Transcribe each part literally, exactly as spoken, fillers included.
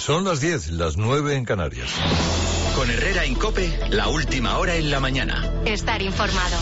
Son las diez, las nueve en Canarias. Con Herrera en COPE, la última hora en la mañana. Estar informado.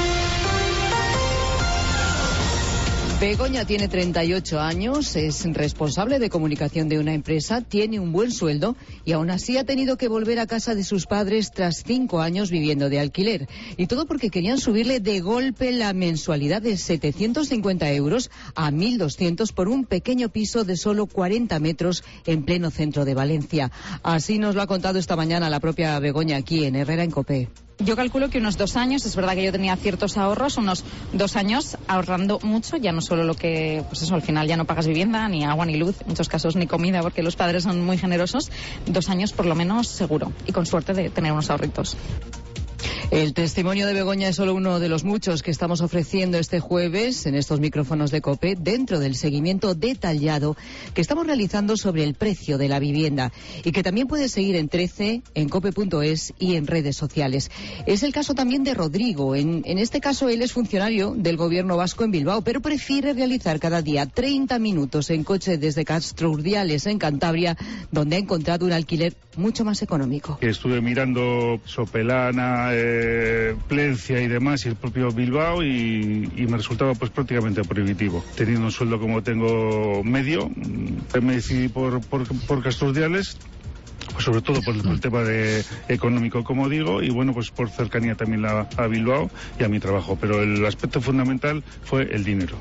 Begoña tiene treinta y ocho años, es responsable de comunicación de una empresa, tiene un buen sueldo y aún así ha tenido que volver a casa de sus padres tras cinco años viviendo de alquiler. Y todo porque querían subirle de golpe la mensualidad de setecientos cincuenta euros a mil doscientos por un pequeño piso de solo cuarenta metros en pleno centro de Valencia. Así nos lo ha contado esta mañana la propia Begoña aquí en Herrera en COPE. Yo calculo que unos dos años, es verdad que yo tenía ciertos ahorros, unos dos años ahorrando mucho, ya no solo lo que, pues eso, al final ya no pagas vivienda, ni agua, ni luz, en muchos casos ni comida, porque los padres son muy generosos, dos años por lo menos seguro, y con suerte de tener unos ahorritos. El testimonio de Begoña es solo uno de los muchos que estamos ofreciendo este jueves en estos micrófonos de COPE dentro del seguimiento detallado que estamos realizando sobre el precio de la vivienda y que también puedes seguir en trece, en cope punto es y en redes sociales. Es el caso también de Rodrigo. En, en este caso él es funcionario del gobierno vasco en Bilbao, pero prefiere realizar cada día treinta minutos en coche desde Castro Urdiales en Cantabria, donde ha encontrado un alquiler mucho más económico. Estuve mirando Sopelana, eh, Plencia y demás, y el propio Bilbao, y, y me resultaba pues prácticamente prohibitivo. Teniendo un sueldo como tengo medio, me decidí por, por, por Castro Urdiales, pues sobre todo por el, por el tema de económico, como digo, y bueno, pues por cercanía también a, a Bilbao y a mi trabajo. Pero el aspecto fundamental fue el dinero.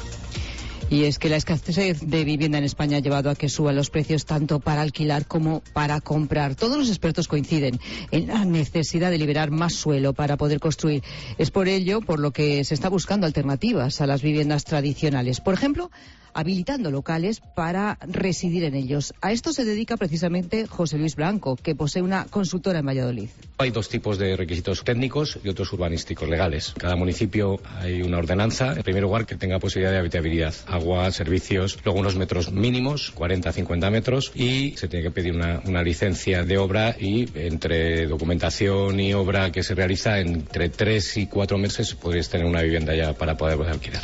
Y es que la escasez de vivienda en España ha llevado a que suban los precios tanto para alquilar como para comprar. Todos los expertos coinciden en la necesidad de liberar más suelo para poder construir. Es por ello por lo que se está buscando alternativas a las viviendas tradicionales. Por ejemplo, habilitando locales para residir en ellos. A esto se dedica precisamente José Luis Blanco, que posee una consultora en Valladolid. Hay dos tipos de requisitos técnicos y otros urbanísticos legales. En cada municipio hay una ordenanza, en primer lugar, que tenga posibilidad de habitabilidad, agua, servicios, luego unos metros mínimos, cuarenta a cincuenta metros, y se tiene que pedir una, una licencia de obra, y entre documentación y obra que se realiza entre tres y cuatro meses podréis tener una vivienda ya para poder alquilar.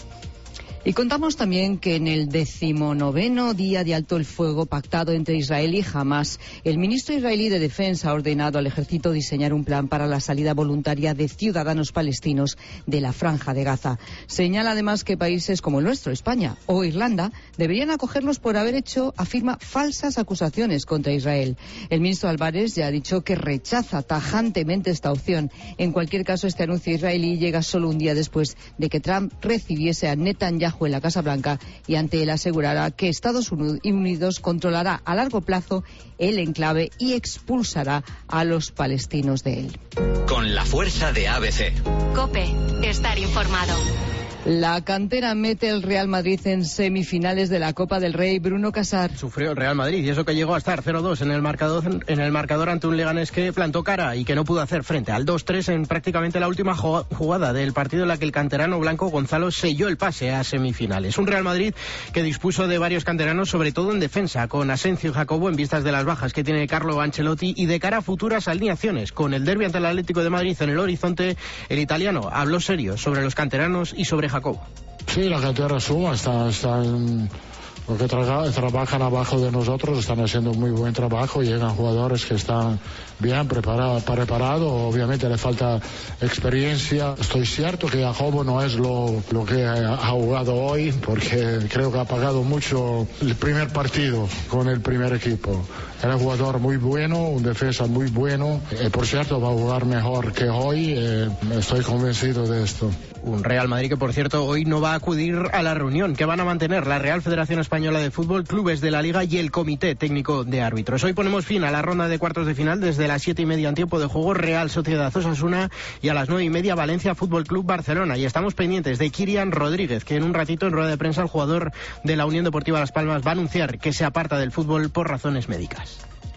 Y contamos también que en el decimonoveno día de alto el fuego pactado entre Israel y Hamás, el ministro israelí de Defensa ha ordenado al ejército diseñar un plan para la salida voluntaria de ciudadanos palestinos de la Franja de Gaza. Señala además que países como el nuestro, España o Irlanda, deberían acogerlos por haber hecho, afirma, falsas acusaciones contra Israel. El ministro Álvarez ya ha dicho que rechaza tajantemente esta opción. En cualquier caso, este anuncio israelí llega solo un día después de que Trump recibiese a Netanyahu en la Casa Blanca y ante él asegurará que Estados Unidos controlará a largo plazo el enclave y expulsará a los palestinos de él. Con la fuerza de A B C. COPE, estar informado. La cantera mete el Real Madrid en semifinales de la Copa del Rey. Bruno Casar. Sufrió el Real Madrid y eso que llegó a estar cero dos en el marcador en el marcador ante un Leganés que plantó cara y que no pudo hacer frente al dos tres en prácticamente la última jugada del partido en la que el canterano blanco Gonzalo selló el pase a semifinales. Un Real Madrid que dispuso de varios canteranos, sobre todo en defensa, con Asensio y Jacobo en vistas de las bajas que tiene Carlo Ancelotti, y de cara a futuras alineaciones. Con el derbi ante el Atlético de Madrid en el horizonte, el italiano habló serio sobre los canteranos y sobre Jacobo. Sí, la cantera suma, están, están los que tra trabajan abajo de nosotros, están haciendo un muy buen trabajo, llegan jugadores que están bien preparados, preparado, obviamente le falta experiencia. Estoy cierto que Jacobo no es lo, lo que ha jugado hoy, porque creo que ha pagado mucho el primer partido con el primer equipo. Era un jugador muy bueno, un defensa muy bueno, eh, por cierto va a jugar mejor que hoy, eh, estoy convencido de esto. Un Real Madrid que, por cierto, hoy no va a acudir a la reunión que van a mantener la Real Federación Española de Fútbol, clubes de la Liga y el Comité Técnico de Árbitros. Hoy ponemos fin a la ronda de cuartos de final desde las siete y media en tiempo de juego, Real Sociedad Osasuna, y a las nueve y media Valencia Fútbol Club Barcelona. Y estamos pendientes de Kylian Rodríguez, que en un ratito en rueda de prensa el jugador de la Unión Deportiva Las Palmas va a anunciar que se aparta del fútbol por razones médicas.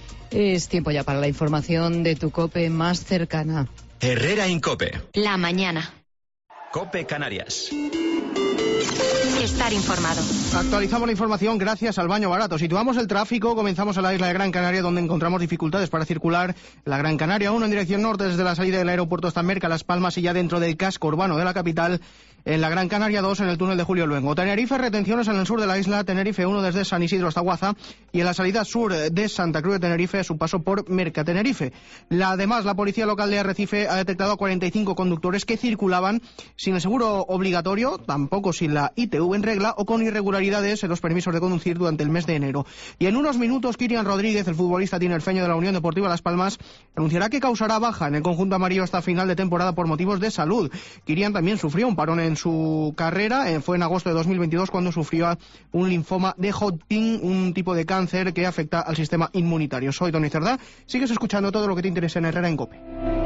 Es tiempo ya para la información de tu COPE más cercana. Herrera en COPE. La mañana. COPE Canarias. Estar estar informado. Actualizamos la información gracias al Baño Barato. Situamos el tráfico, comenzamos en la isla de Gran Canaria, donde encontramos dificultades para circular. La Gran Canaria uno en dirección norte desde la salida del aeropuerto hasta Merca, Las Palmas, y ya dentro del casco urbano de la capital. En la Gran Canaria dos en el túnel de Julio Luengo. Tenerife, retenciones en el sur de la isla. Tenerife uno desde San Isidro hasta Guaza, y en la salida sur de Santa Cruz de Tenerife a su paso por Merca Tenerife. La, además, la policía local de Arrecife ha detectado a cuarenta y cinco conductores que circulaban sin el seguro obligatorio, tampoco sin la I T V en regla o con irregularidades en los permisos de conducir durante el mes de enero. Y en unos minutos, Kirian Rodríguez, el futbolista tinerfeño de la Unión Deportiva Las Palmas, anunciará que causará baja en el conjunto amarillo hasta final de temporada por motivos de salud. Kirian también sufrió un parón en su carrera, eh, fue en agosto de dos mil veintidós cuando sufrió un linfoma de Hodgkin, un tipo de cáncer que afecta al sistema inmunitario. Soy Tony Cerdá, sigues escuchando todo lo que te interesa en Herrera en COPE.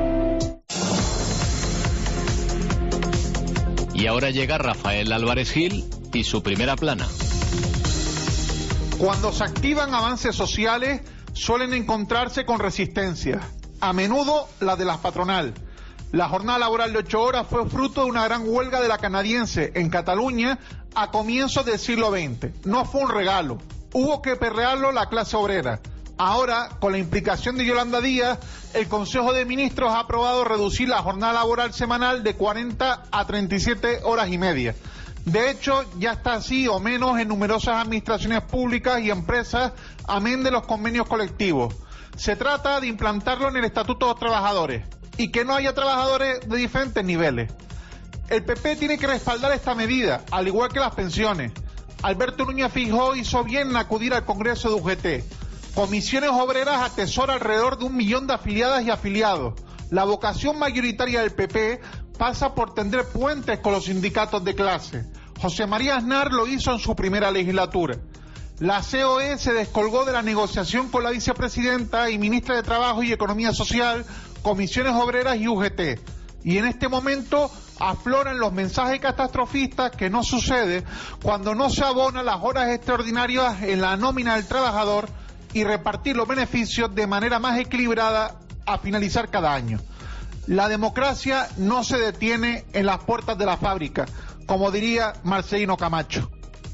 Y ahora llega Rafael Álvarez Gil y su primera plana. Cuando se activan avances sociales, suelen encontrarse con resistencia, a menudo la de la patronal. La jornada laboral de ocho horas fue fruto de una gran huelga de la canadiense en Cataluña a comienzos del siglo veinte. No fue un regalo, hubo que perrearlo la clase obrera. Ahora, con la implicación de Yolanda Díaz, el Consejo de Ministros ha aprobado reducir la jornada laboral semanal de cuarenta a treinta y siete horas y media. De hecho, ya está así o menos en numerosas administraciones públicas y empresas, amén de los convenios colectivos. Se trata de implantarlo en el Estatuto de los Trabajadores y que no haya trabajadores de diferentes niveles. El P P tiene que respaldar esta medida, al igual que las pensiones. Alberto Núñez Feijóo hizo bien en acudir al Congreso de U G T. Comisiones Obreras atesora alrededor de un millón de afiliadas y afiliados. La vocación mayoritaria del P P pasa por tender puentes con los sindicatos de clase. José María Aznar lo hizo en su primera legislatura. La C O E se descolgó de la negociación con la vicepresidenta y ministra de Trabajo y Economía Social, Comisiones Obreras y U G T. Y en este momento afloran los mensajes catastrofistas que no sucede cuando no se abonan las horas extraordinarias en la nómina del trabajador y repartir los beneficios de manera más equilibrada a finalizar cada año. La democracia no se detiene en las puertas de la fábrica, como diría Marcelino Camacho.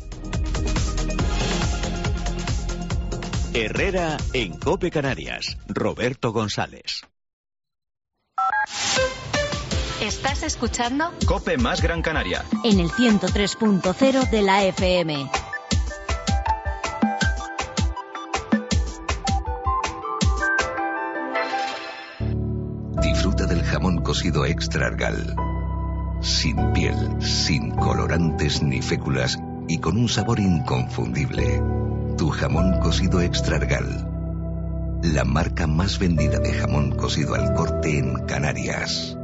Herrera en COPE Canarias. Roberto González. ¿Estás escuchando? COPE más Gran Canaria. En el ciento tres punto cero de la F M. Disfruta del jamón cocido Extra Argal. Sin piel, sin colorantes ni féculas y con un sabor inconfundible. Tu jamón cocido Extra Argal. La marca más vendida de jamón cocido al corte en Canarias.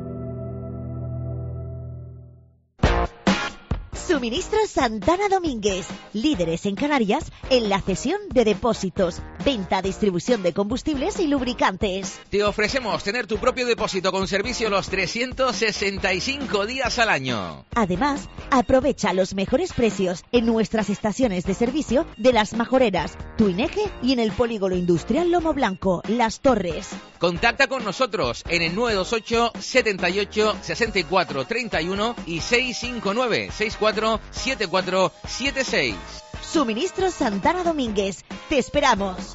Suministros Santana Domínguez, líderes en Canarias en la cesión de depósitos, venta, distribución de combustibles y lubricantes. Te ofrecemos tener tu propio depósito con servicio los trescientos sesenta y cinco días al año. Además, aprovecha los mejores precios en nuestras estaciones de servicio de Las Majoreras, Tuineje y en el Polígono Industrial Lomo Blanco, Las Torres. Contacta con nosotros en el nueve dos ocho, setenta y ocho, sesenta y cuatro, treinta y uno y seis cinco nueve, sesenta y cuatro, setenta y cuatro, setenta y seis. Suministros Santana Domínguez. Te esperamos.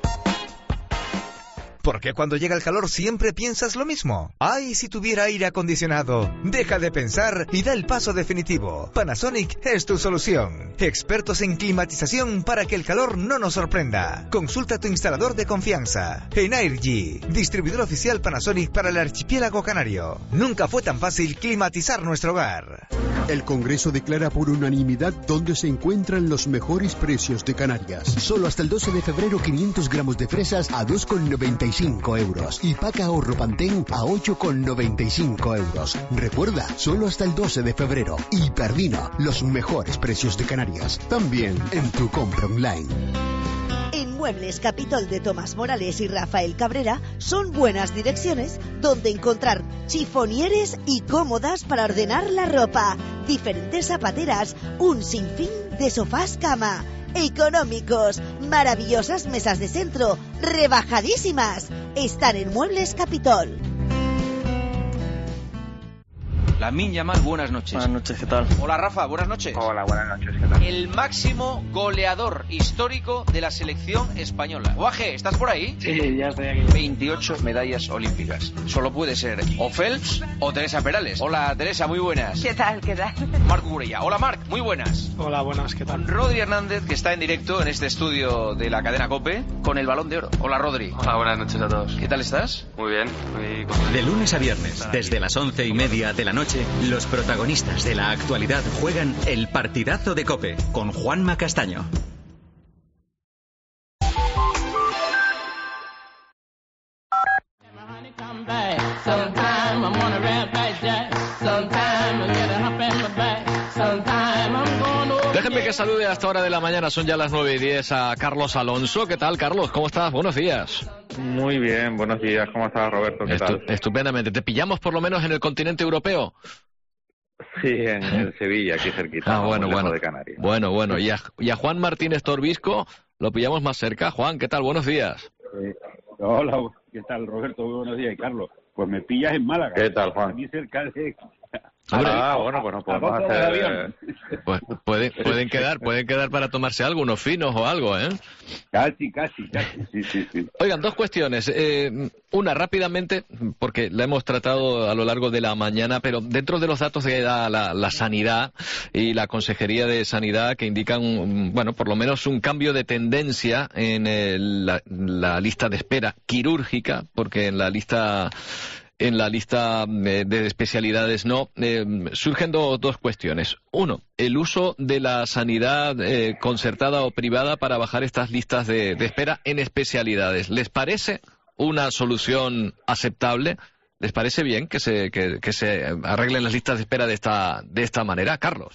¿Por qué cuando llega el calor siempre piensas lo mismo? ¡Ay, si tuviera aire acondicionado! Deja de pensar y da el paso definitivo. Panasonic es tu solución. Expertos en climatización para que el calor no nos sorprenda. Consulta a tu instalador de confianza. Energy, distribuidor oficial Panasonic para el archipiélago canario. Nunca fue tan fácil climatizar nuestro hogar. El Congreso declara por unanimidad dónde se encuentran los mejores precios de Canarias. Solo hasta el doce de febrero quinientos gramos de fresas a dos con noventa y cinco euros y paca ahorro Pantén a ocho con noventa y cinco euros. Recuerda, solo hasta el doce de febrero. Hiperdino, los mejores precios de Canarias. También en tu compra online. En Muebles Capitol de Tomás Morales y Rafael Cabrera son buenas direcciones donde encontrar chifonieres y cómodas para ordenar la ropa, diferentes zapateras, un sinfín de sofás cama, económicos, maravillosas mesas de centro, rebajadísimas. Están en Muebles Capitol. La Lamine Yamal, buenas noches. Buenas noches, ¿qué tal? Hola Rafa, buenas noches. Hola, buenas noches, ¿qué tal? El máximo goleador histórico de la selección española. Guaje, ¿estás por ahí? Sí, ya estoy aquí. veintiocho medallas olímpicas. Solo puede ser o Phelps o Teresa Perales. Hola Teresa, muy buenas. ¿Qué tal, qué tal? Marc Gurella. Hola Marc, muy buenas. Hola, buenas, ¿qué tal? Rodri Hernández, que está en directo en este estudio de la cadena COPE con el Balón de Oro. Hola Rodri. Hola, buenas noches a todos. ¿Qué tal estás? Muy bien. Muy... De lunes a viernes, desde las once y media de la noche, los protagonistas de la actualidad juegan el partidazo de COPE con Juanma Castaño. Déjenme que salude a esta hora de la mañana, son ya las nueve y diez, a Carlos Alonso. ¿Qué tal, Carlos? ¿Cómo estás? Buenos días. Muy bien, buenos días. ¿Cómo estás, Roberto? ¿Qué Estu tal? Estupendamente. ¿Te pillamos por lo menos en el continente europeo? Sí, en, en Sevilla, aquí cerquita. Ah, bueno, muy lejos bueno. de Canarias. Bueno, bueno. Y a, y a Juan Martínez Torbisco lo pillamos más cerca. Juan, ¿qué tal? Buenos días. Eh, hola, ¿qué tal, Roberto? Muy buenos días. Y Carlos, pues me pillas en Málaga. ¿Qué tal, Juan? Aquí cerca de... Hombre, ah, bueno, pues nos podemos hacer... Pues pueden, pueden quedar, pueden quedar para tomarse algo, unos finos o algo, ¿eh? Casi, casi, casi, sí, sí, sí. Oigan, dos cuestiones. Eh, una, rápidamente, porque la hemos tratado a lo largo de la mañana, pero dentro de los datos que da la, la Sanidad y la Consejería de Sanidad, que indican, bueno, por lo menos un cambio de tendencia en el, la, la lista de espera quirúrgica, porque en la lista... En la lista eh, de especialidades no, eh, surgen do, dos cuestiones. Uno, el uso de la sanidad eh, concertada o privada para bajar estas listas de, de espera en especialidades. ¿Les parece una solución aceptable? ¿Les parece bien que se, que, que se arreglen las listas de espera de esta, de esta manera, Carlos?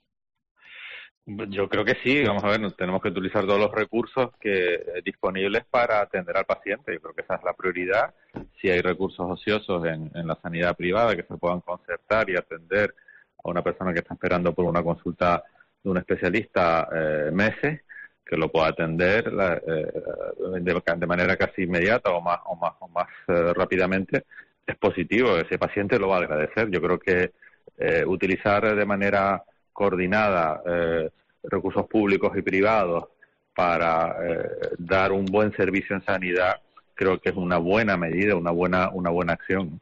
Yo creo que sí, vamos a ver, tenemos que utilizar todos los recursos que disponibles para atender al paciente. Yo creo que esa es la prioridad. Si hay recursos ociosos en, en la sanidad privada que se puedan concertar y atender a una persona que está esperando por una consulta de un especialista eh, meses, que lo pueda atender la, eh, de, de manera casi inmediata o más o más o más eh, rápidamente, es positivo. Ese paciente lo va a agradecer. Yo creo que eh, utilizar de manera coordinada eh, recursos públicos y privados para eh, dar un buen servicio en sanidad, creo que es una buena medida, una buena una buena acción.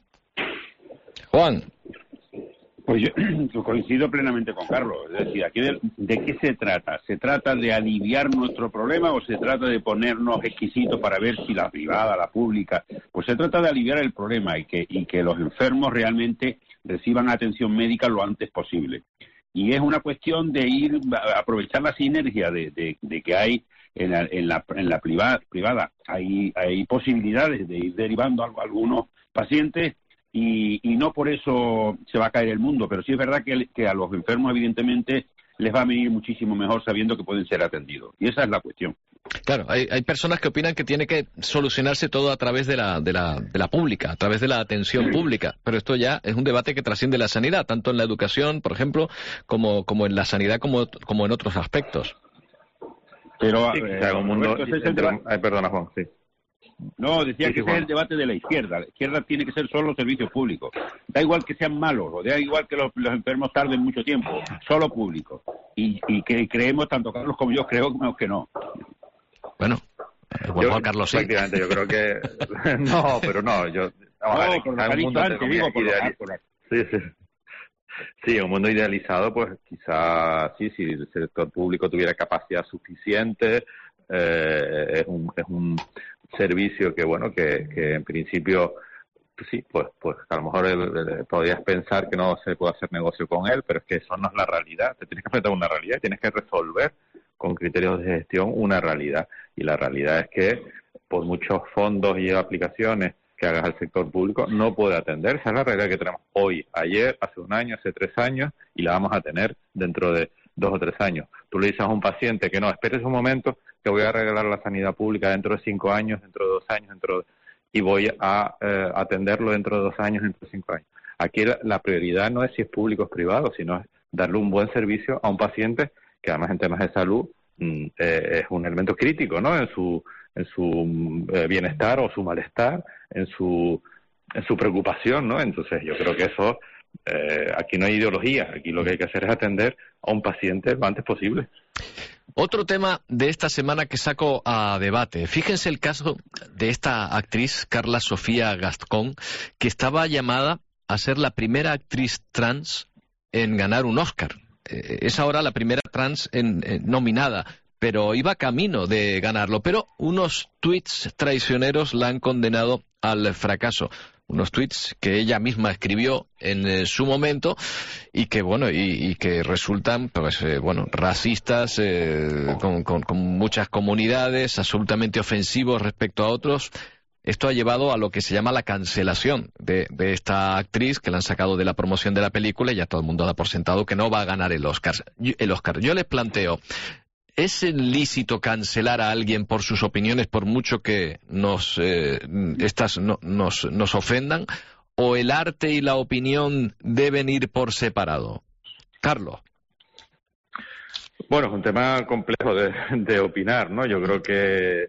Juan. Pues yo, yo coincido plenamente con Carlos. Es decir, aquí de, ¿de qué se trata? ¿Se trata de aliviar nuestro problema o se trata de ponernos exquisitos para ver si la privada, la pública? Pues se trata de aliviar el problema y que, y que los enfermos realmente reciban atención médica lo antes posible. Y es una cuestión de ir a aprovechar la sinergia de, de, de que hay en la, en la, en la privada, privada. Hay, hay posibilidades de ir derivando a algunos pacientes y, y no por eso se va a caer el mundo, pero sí es verdad que, que a los enfermos evidentemente les va a venir muchísimo mejor sabiendo que pueden ser atendidos. Y esa es la cuestión. Claro, hay, hay personas que opinan que tiene que solucionarse todo a través de la, de la, de la pública, a través de la atención pública, pero esto ya es un debate que trasciende la sanidad, tanto en la educación, por ejemplo, como, como en la sanidad, como, como en otros aspectos. Pero, sí, eh, un mundo... Roberto, ese es el debate. Ay, perdona, Juan, sí. No, decía sí, que sí, ese es el debate de la izquierda. La izquierda tiene que ser solo servicios públicos. Da igual que sean malos, o da igual que los, los enfermos tarden mucho tiempo, solo público. Y, y que creemos, tanto Carlos como yo, creo que no. Bueno, yo, a Carlos sí. Prácticamente, yo creo que... no, pero no, yo... Vamos no, a ver, por lo que ha dicho antes, digo, por lo ideali... por la... Sí, sí. Sí, en un mundo idealizado, pues quizá sí, si el sector público tuviera capacidad suficiente, eh, es, un, es un servicio que, bueno, que, que en principio, pues sí, pues pues a lo mejor el, el, podrías pensar que no se puede hacer negocio con él, pero es que eso no es la realidad. Te tienes que enfrentar a una realidad, tienes que resolver con criterios de gestión una realidad. Y la realidad es que por muchos fondos y aplicaciones que hagas al sector público, no puede atender. Esa es la realidad que tenemos hoy, ayer, hace un año, hace tres años, y la vamos a tener dentro de dos o tres años. Tú le dices a un paciente que no, esperes un momento, que voy a arreglar la sanidad pública dentro de cinco años, dentro de dos años, dentro de... y voy a eh, atenderlo dentro de dos años, dentro de cinco años. Aquí la, la prioridad no es si es público o es privado, sino es darle un buen servicio a un paciente que además en temas de salud mm, eh, es un elemento crítico, ¿no? En su en su eh, bienestar o su malestar, en su en su preocupación, ¿no? Entonces yo creo que eso eh, aquí no hay ideología, aquí lo que hay que hacer es atender a un paciente lo antes posible. Otro tema de esta semana que saco a debate. Fíjense el caso de esta actriz, Carla Sofía Gascón, que estaba llamada a ser la primera actriz trans en ganar un Oscar. Eh, es ahora la primera trans en, en, nominada, pero iba camino de ganarlo. Pero unos tuits traicioneros la han condenado al fracaso. Unos tuits que ella misma escribió en eh, su momento y que bueno y, y que resultan pues eh, bueno racistas eh, con, con, con muchas comunidades, absolutamente ofensivos respecto a otros. Esto ha llevado a lo que se llama la cancelación de, de esta actriz, que la han sacado de la promoción de la película y ya todo el mundo da por sentado que no va a ganar el Oscar. El Oscar. Yo les planteo, ¿es lícito cancelar a alguien por sus opiniones, por mucho que nos eh, estas no, nos, nos ofendan? ¿O el arte y la opinión deben ir por separado? Carlos. Bueno, es un tema complejo de, de opinar, ¿no? Yo creo que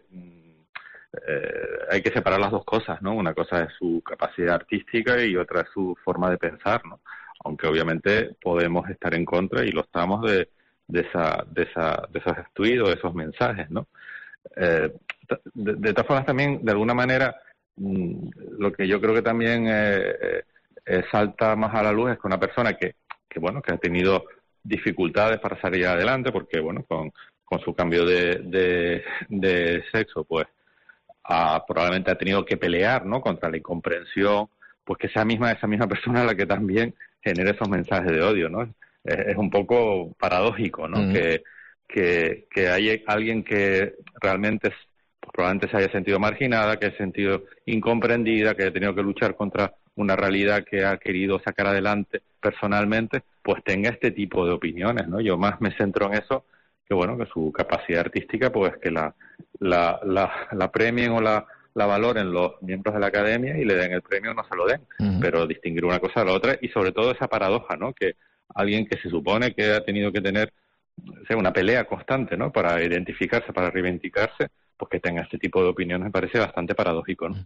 eh, hay que separar las dos cosas, ¿no? Una cosa es su capacidad artística y otra es su forma de pensar, ¿no? Aunque obviamente podemos estar en contra, y lo estamos, de de esa de esa de esos estudios, de esos mensajes, ¿no? Eh, de, de todas formas, también de alguna manera mmm, lo que yo creo que también eh, eh, salta más a la luz es que una persona que que bueno que ha tenido dificultades para salir adelante, porque bueno con con su cambio de de, de sexo, pues ha, probablemente ha tenido que pelear, ¿no?, contra la incomprensión, pues que esa misma esa misma persona la que también genera esos mensajes de odio, ¿no? Es un poco paradójico, ¿no? Mm. Que, que, que hay alguien que realmente pues, probablemente se haya sentido marginada, que haya sentido incomprendida, que haya tenido que luchar contra una realidad que ha querido sacar adelante personalmente, pues tenga este tipo de opiniones, ¿no? Yo más me centro en eso, que bueno, que su capacidad artística, pues que la, la, la, la premien o la, la valoren los miembros de la academia y le den el premio o no se lo den, mm. pero distinguir una cosa de la otra, y sobre todo esa paradoja, ¿no? Que alguien que se supone que ha tenido que tener, o sea, una pelea constante, ¿no?, para identificarse, para reivindicarse, pues que tenga este tipo de opiniones me parece bastante paradójico, ¿no?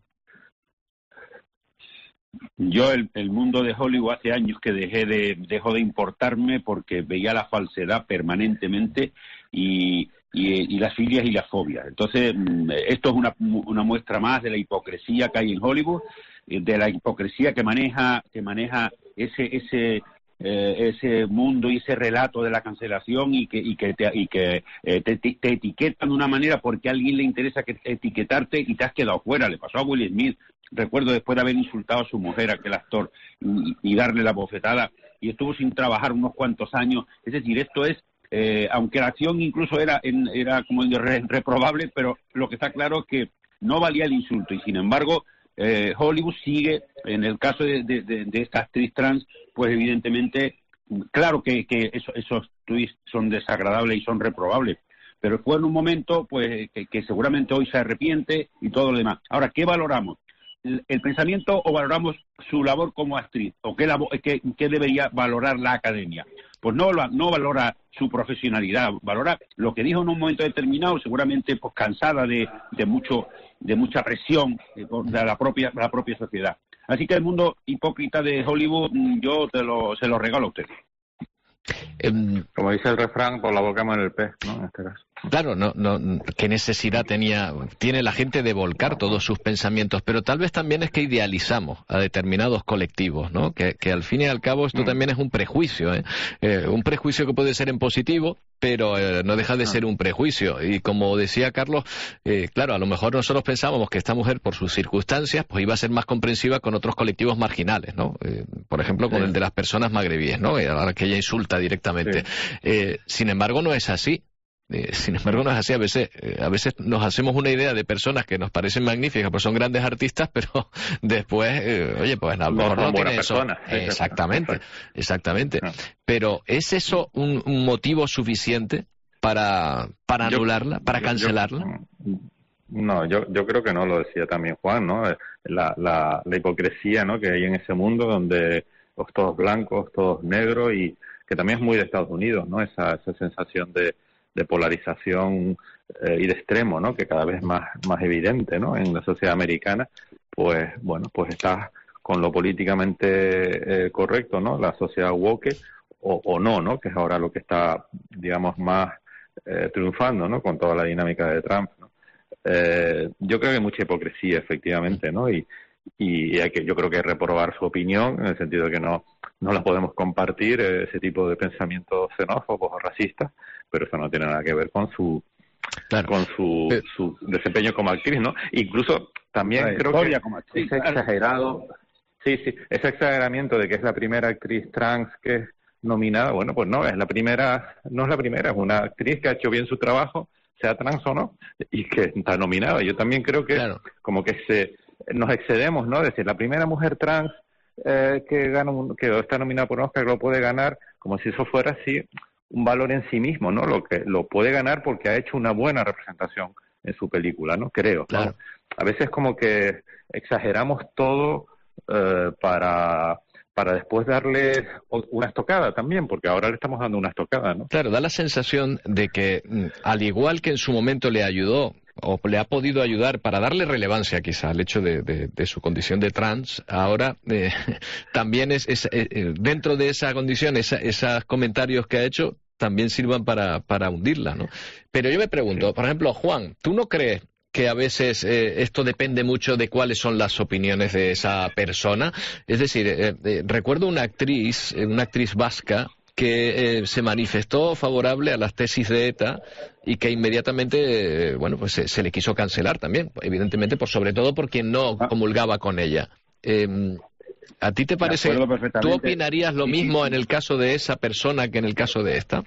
Yo el, el mundo de Hollywood hace años que dejé de dejó de importarme porque veía la falsedad permanentemente y, y, y las filias y las fobias. Entonces, esto es una, una muestra más de la hipocresía que hay en Hollywood, de la hipocresía que maneja que maneja ese ese Eh, ese mundo y ese relato de la cancelación, y que y que te, y que eh, te, te, te etiquetan de una manera porque a alguien le interesa que etiquetarte y te has quedado fuera. Le pasó a Will Smith, recuerdo, después de haber insultado a su mujer, aquel actor, y, y darle la bofetada, y estuvo sin trabajar unos cuantos años. Es decir, esto es eh, aunque la acción incluso era en, era como re, reprobable, pero lo que está claro es que no valía el insulto, y sin embargo Eh, Hollywood sigue, en el caso de, de, de, de esta actriz trans, pues evidentemente, claro que, que eso, esos tweets son desagradables y son reprobables, pero fue en un momento pues que, que seguramente hoy se arrepiente y todo lo demás. Ahora, ¿qué valoramos? ¿El, el pensamiento o valoramos su labor como actriz? ¿O qué, labor, qué, qué debería valorar la academia? Pues no, no valora su profesionalidad, valora lo que dijo en un momento determinado, seguramente pues cansada de, de mucho de mucha presión de la propia de la propia sociedad. Así que el mundo hipócrita de Hollywood, yo te lo, se lo regalo a usted. Como dice el refrán, por la boca en el pez, ¿no? En este caso. Claro, no, no, qué necesidad tenía, tiene la gente de volcar todos sus pensamientos, pero tal vez también es que idealizamos a determinados colectivos, ¿no? Que, que al fin y al cabo esto mm. también es un prejuicio, ¿eh? Eh, un prejuicio que puede ser en positivo, pero eh, no deja de ser un prejuicio. Y como decía Carlos, eh, claro, a lo mejor nosotros pensábamos que esta mujer, por sus circunstancias, pues iba a ser más comprensiva con otros colectivos marginales, ¿no? Eh, por ejemplo, con sí. el de las personas magrebíes, ¿no? A la que ella insulta directamente. Sí. Eh, sin embargo, no es así. Eh, sin embargo, no es así. A veces, eh, a veces nos hacemos una idea de personas que nos parecen magníficas, pues son grandes artistas, pero después, eh, oye, pues a lo mejor no, no tiene eso. Personas, sí, exactamente, exactamente. No. Pero ¿es eso un, un motivo suficiente para, para anularla, yo, para yo, cancelarla? Yo, no, yo, yo creo que no, lo decía también Juan, ¿no? La, la, la hipocresía, ¿no?, que hay en ese mundo donde pues, todos blancos, todos negros, y que también es muy de Estados Unidos, ¿no? Esa, esa sensación de de polarización eh, y de extremo, ¿no?, que cada vez más más evidente, ¿no?, en la sociedad americana, pues bueno, pues está con lo políticamente eh, correcto, ¿no? La sociedad woke, o, o no, ¿no? Que es ahora lo que está, digamos, más eh, triunfando, ¿no? Con toda la dinámica de Trump, ¿no? Eh, yo creo que hay mucha hipocresía, efectivamente, ¿no? Y, y hay que, yo creo que hay que reprobar su opinión, en el sentido de que no, no la podemos compartir, eh, ese tipo de pensamientos xenófobos o racistas, pero eso no tiene nada que ver con su claro. con su, eh. su desempeño como actriz, ¿no? Incluso también la creo que como actriz, ese exagerado, sí, sí, ese exageramiento de que es la primera actriz trans que es nominada, bueno, pues no, es la primera, no es la primera, es una actriz que ha hecho bien su trabajo, sea trans o no, y que está nominada. Yo también creo que claro. como que se nos excedemos, ¿no? Es decir, la primera mujer trans eh, que gana un, que está nominada por un Oscar lo puede ganar, como si eso fuera así un valor en sí mismo, ¿no? Lo que lo puede ganar porque ha hecho una buena representación en su película, ¿no? Creo. Claro. ¿no? A veces como que exageramos todo eh, para para después darle una estocada también, porque ahora le estamos dando una estocada, ¿no? Claro, da la sensación de que, al igual que en su momento le ayudó, o le ha podido ayudar para darle relevancia quizá al hecho de, de, de su condición de trans, ahora eh, también es, es eh, dentro de esa condición, esa, esos comentarios que ha hecho, también sirvan para, para hundirla, ¿no? Pero yo me pregunto, por ejemplo, Juan, ¿tú no crees que a veces eh, esto depende mucho de cuáles son las opiniones de esa persona? Es decir, eh, eh, recuerdo una actriz, eh, una actriz vasca que eh, se manifestó favorable a las tesis de ETA y que inmediatamente, eh, bueno, pues se, se le quiso cancelar también, evidentemente, por sobre todo por quien no comulgaba con ella. Eh, ¿A ti te parece, tú opinarías lo mismo en el caso de esa persona que en el caso de esta?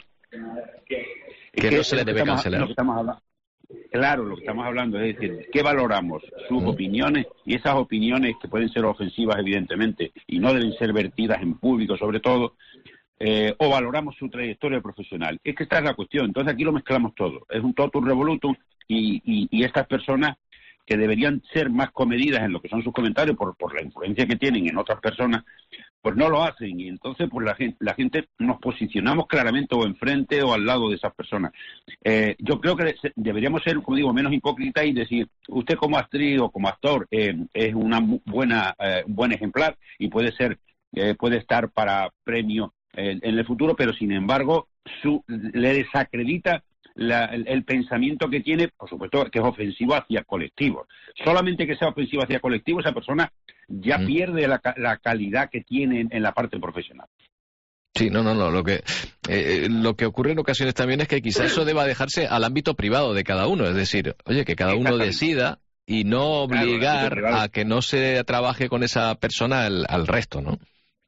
Que no se le debe cancelar. Claro, lo que estamos hablando es decir, ¿qué valoramos? Sus mm. opiniones, y esas opiniones que pueden ser ofensivas, evidentemente, y no deben ser vertidas en público, sobre todo, eh, o valoramos su trayectoria profesional. Es que esta es la cuestión. Entonces aquí lo mezclamos todo. Es un totum revolutum, y, y, y estas personas que deberían ser más comedidas en lo que son sus comentarios por, por la influencia que tienen en otras personas, pues no lo hacen, y entonces pues la gente, la gente nos posicionamos claramente o enfrente o al lado de esas personas. Eh, yo creo que deberíamos ser, como digo, menos hipócritas y decir, usted como actriz o como actor eh, es una buena, eh, un buen ejemplar y puede ser, eh, puede estar para premio eh, en el futuro, pero sin embargo su, le desacredita La, el, el pensamiento que tiene, por supuesto, que es ofensivo hacia colectivos. Solamente que sea ofensivo hacia colectivos, esa persona ya mm. pierde la, la calidad que tiene en, en la parte profesional. Sí, no, no, no. Lo que, eh, lo que ocurre en ocasiones también es que quizás eso deba dejarse al ámbito privado de cada uno. Es decir, oye, que cada uno decida y no obligar claro, a que no se trabaje con esa persona al, al resto, ¿no?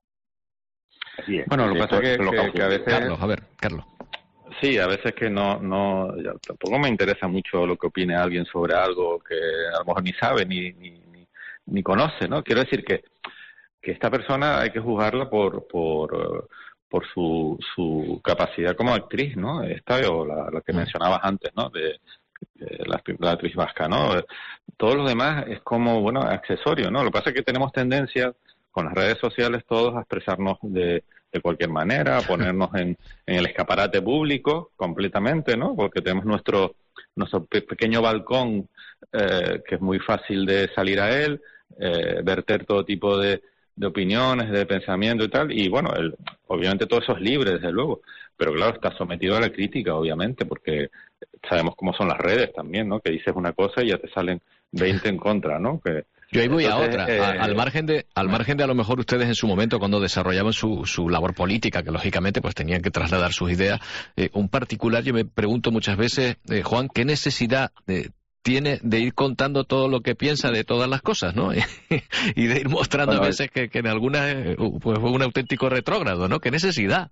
Así es. Bueno, lo que pasa es que, que, que a veces... Carlos, a ver, Carlos. Sí, a veces que no, no, ya, tampoco me interesa mucho lo que opine alguien sobre algo que a lo mejor ni sabe ni, ni, ni, ni conoce, ¿no? Quiero decir que, que esta persona hay que juzgarla por, por, por su, su capacidad como actriz, ¿no? Esta o la, la que mencionabas antes, ¿no? De, de la, la actriz vasca, ¿no? Todo lo demás es como, bueno, accesorio, ¿no? Lo que pasa es que tenemos tendencia con las redes sociales todos a expresarnos de de cualquier manera, a ponernos en, en el escaparate público completamente, ¿no? Porque tenemos nuestro nuestro pe- pequeño balcón eh, que es muy fácil de salir a él, eh, verter todo tipo de, de opiniones, de pensamiento y tal, y bueno, el, obviamente todo eso es libre, desde luego, pero claro, está sometido a la crítica, obviamente, porque sabemos cómo son las redes también, ¿no? Que dices una cosa y ya te salen veinte en contra, ¿no? Que Yo ahí voy Entonces, a otra, eh, a, al margen de al margen de a lo mejor ustedes en su momento cuando desarrollaban su, su labor política, que lógicamente pues tenían que trasladar sus ideas, eh, un particular, yo me pregunto muchas veces, eh, Juan, ¿qué necesidad eh, tiene de ir contando todo lo que piensa de todas las cosas, ¿no? y de ir mostrando bueno, a veces que, que en algunas eh, pues fue un auténtico retrógrado, ¿no? ¿Qué necesidad?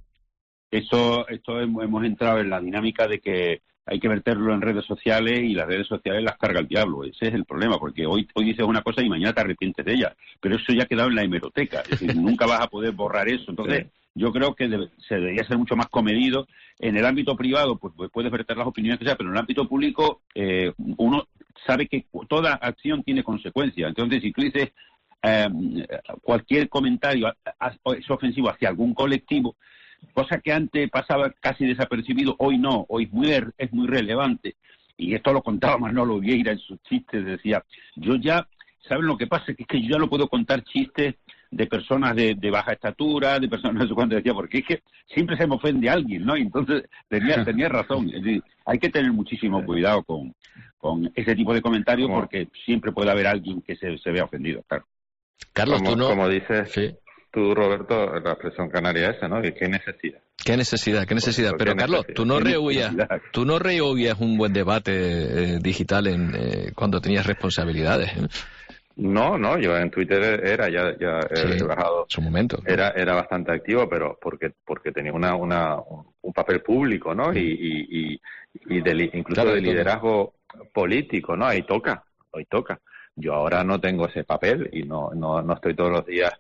Eso, esto hemos, hemos entrado en la dinámica de que hay que verterlo en redes sociales y las redes sociales las carga el diablo. Ese es el problema, porque hoy, hoy dices una cosa y mañana te arrepientes de ella. Pero eso ya ha quedado en la hemeroteca. Es decir, nunca vas a poder borrar eso. Entonces, sí. yo creo que debe, se debería ser mucho más comedido. En el ámbito privado, pues, pues puedes verter las opiniones que sea, pero en el ámbito público, eh, uno sabe que toda acción tiene consecuencias. Entonces, si tú dices eh, cualquier comentario es ofensivo hacia algún colectivo, cosa que antes pasaba casi desapercibido, hoy no, hoy es muy, es muy relevante. Y esto lo contaba Manolo Vieira en sus chistes, decía, yo ya, ¿saben lo que pasa? Que es que yo ya no puedo contar chistes de personas de, de baja estatura, de personas, no sé cuánto decía, porque es que siempre se me ofende a alguien, ¿no? Y entonces tenía, tenía razón. Es decir, hay que tener muchísimo cuidado con, con ese tipo de comentarios porque siempre puede haber alguien que se, se vea ofendido, claro. Carlos, como, tú no... Como dices sí. tú, Roberto, la expresión canaria esa, ¿no? ¿Qué necesidad? ¿Qué necesidad? ¿Qué necesidad? ¿Por Pero qué Carlos, necesidad? tú no ¿Qué rehuías, necesidad? tú no rehuías un buen debate eh, digital en, eh, cuando tenías responsabilidades, ¿eh? No, no, yo en Twitter era, ya, ya Sí, he bajado. su momento. Era, era bastante activo, pero porque, porque tenía una, una, un papel público, ¿no? Y, y, y, y de, li- incluso Claro, de todo. liderazgo político, ¿no? Ahí toca, ahí toca. Yo ahora no tengo ese papel y no, no, no estoy todos los días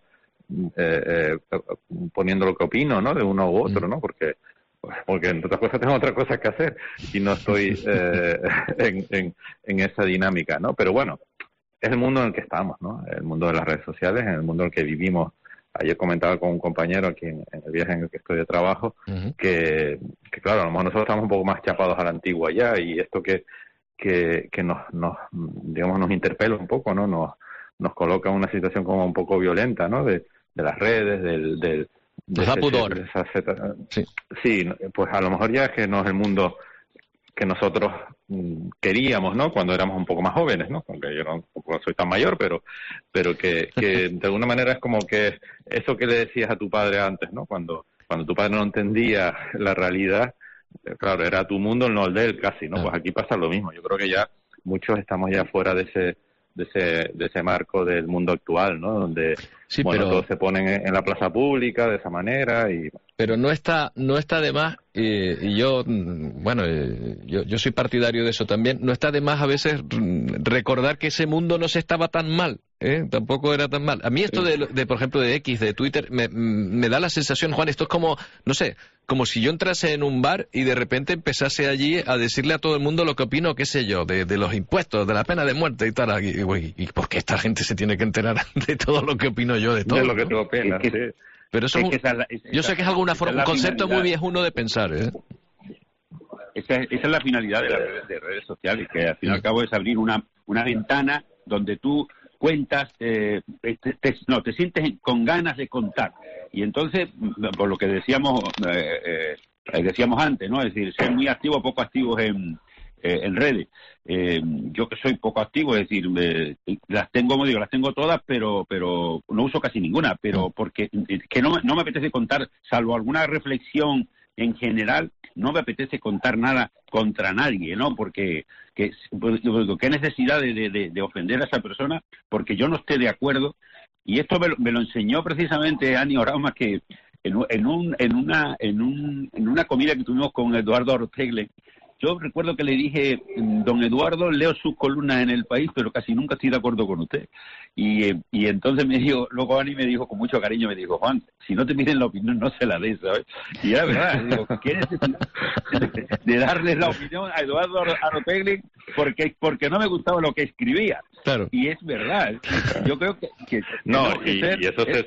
eh, eh, poniendo lo que opino, ¿no? De uno u otro, ¿no? Porque porque entre otras cosas tengo otras cosas que hacer y no estoy eh, en, en, en esa dinámica, ¿no? Pero bueno, es el mundo en el que estamos, ¿no? El mundo de las redes sociales, en el mundo en el que vivimos. Ayer comentaba con un compañero aquí en, en el viaje en el que estoy de trabajo, uh-huh. que, que claro, a lo mejor nosotros estamos un poco más chapados a la antigua ya, y esto que que, que nos, nos, digamos, nos interpela un poco, ¿no? Nos, nos coloca en una situación como un poco violenta, ¿no? De, de las redes, del... del Nos da pudor. de esa zeta- Sí. Sí, pues a lo mejor ya es que no es el mundo que nosotros mm, queríamos, ¿no? Cuando éramos un poco más jóvenes, ¿no? Aunque yo no, tampoco soy tan mayor, pero pero que, que de alguna manera es como que eso que le decías a tu padre antes, ¿no? Cuando cuando tu padre no entendía la realidad, eh, claro, era tu mundo, no el de él casi, ¿no? Pues aquí pasa lo mismo. Yo creo que ya muchos estamos ya fuera de ese de ese de ese marco del mundo actual, ¿no? Donde Sí, bueno, pero- todos se ponen en, en la plaza pública de esa manera y Pero no está, no está de más, eh, y yo, mm, bueno, eh, yo, yo soy partidario de eso también, no está de más a veces mm, recordar que ese mundo no se estaba tan mal, ¿eh? Tampoco era tan mal. A mí esto de, de, por ejemplo, de X, de Twitter, me, me da la sensación, Juan, esto es como, no sé, como si yo entrase en un bar y de repente empezase allí a decirle a todo el mundo lo que opino, qué sé yo, de, de los impuestos, de la pena de muerte y tal. Y, y, y ¿por qué esta gente se tiene que enterar de todo lo que opino yo de todo? de lo que ¿no? tú opinas, Es que- sí. Pero eso Es es un- que esa es la- esa- yo sé que es alguna esa forma, es un la concepto muy finalidad. viejuno de pensar, ¿eh? Esa, es- esa es la finalidad de las redes, de redes sociales, que al fin y al cabo es abrir una, una ventana donde tú cuentas, eh, te, te- no, te sientes con ganas de contar. Y entonces, por lo que decíamos eh, eh, decíamos antes, ¿no? Es decir, ser muy activo o poco activos en, eh, en redes. Eh, yo que soy poco activo, es decir, eh, las tengo, como digo, las tengo todas, pero pero no uso casi ninguna, pero porque es que no, me- no me apetece contar, salvo alguna reflexión en general, no me apetece contar nada contra nadie, ¿no? Porque que, pues, digo, qué necesidad de, de, de ofender a esa persona porque yo no esté de acuerdo. Y esto me lo, me lo enseñó precisamente Ani Orama, que en, un- en, un, en, una, en, un, en una comida que tuvimos con Eduardo Ortegle, yo recuerdo que le dije, don Eduardo, leo sus columnas en El País, pero casi nunca estoy de acuerdo con usted. Y, eh, y entonces me dijo, luego Ani me dijo con mucho cariño, me dijo, Juan, si no te piden la opinión, no se la des, ¿sabes? Y era verdad, digo, ¿qué necesidad de, de darle la opinión a Eduardo Ortegle porque, porque no me gustaba lo que escribía? Claro. Y es verdad, yo creo que... que No, tenemos que y, ser- y eso es-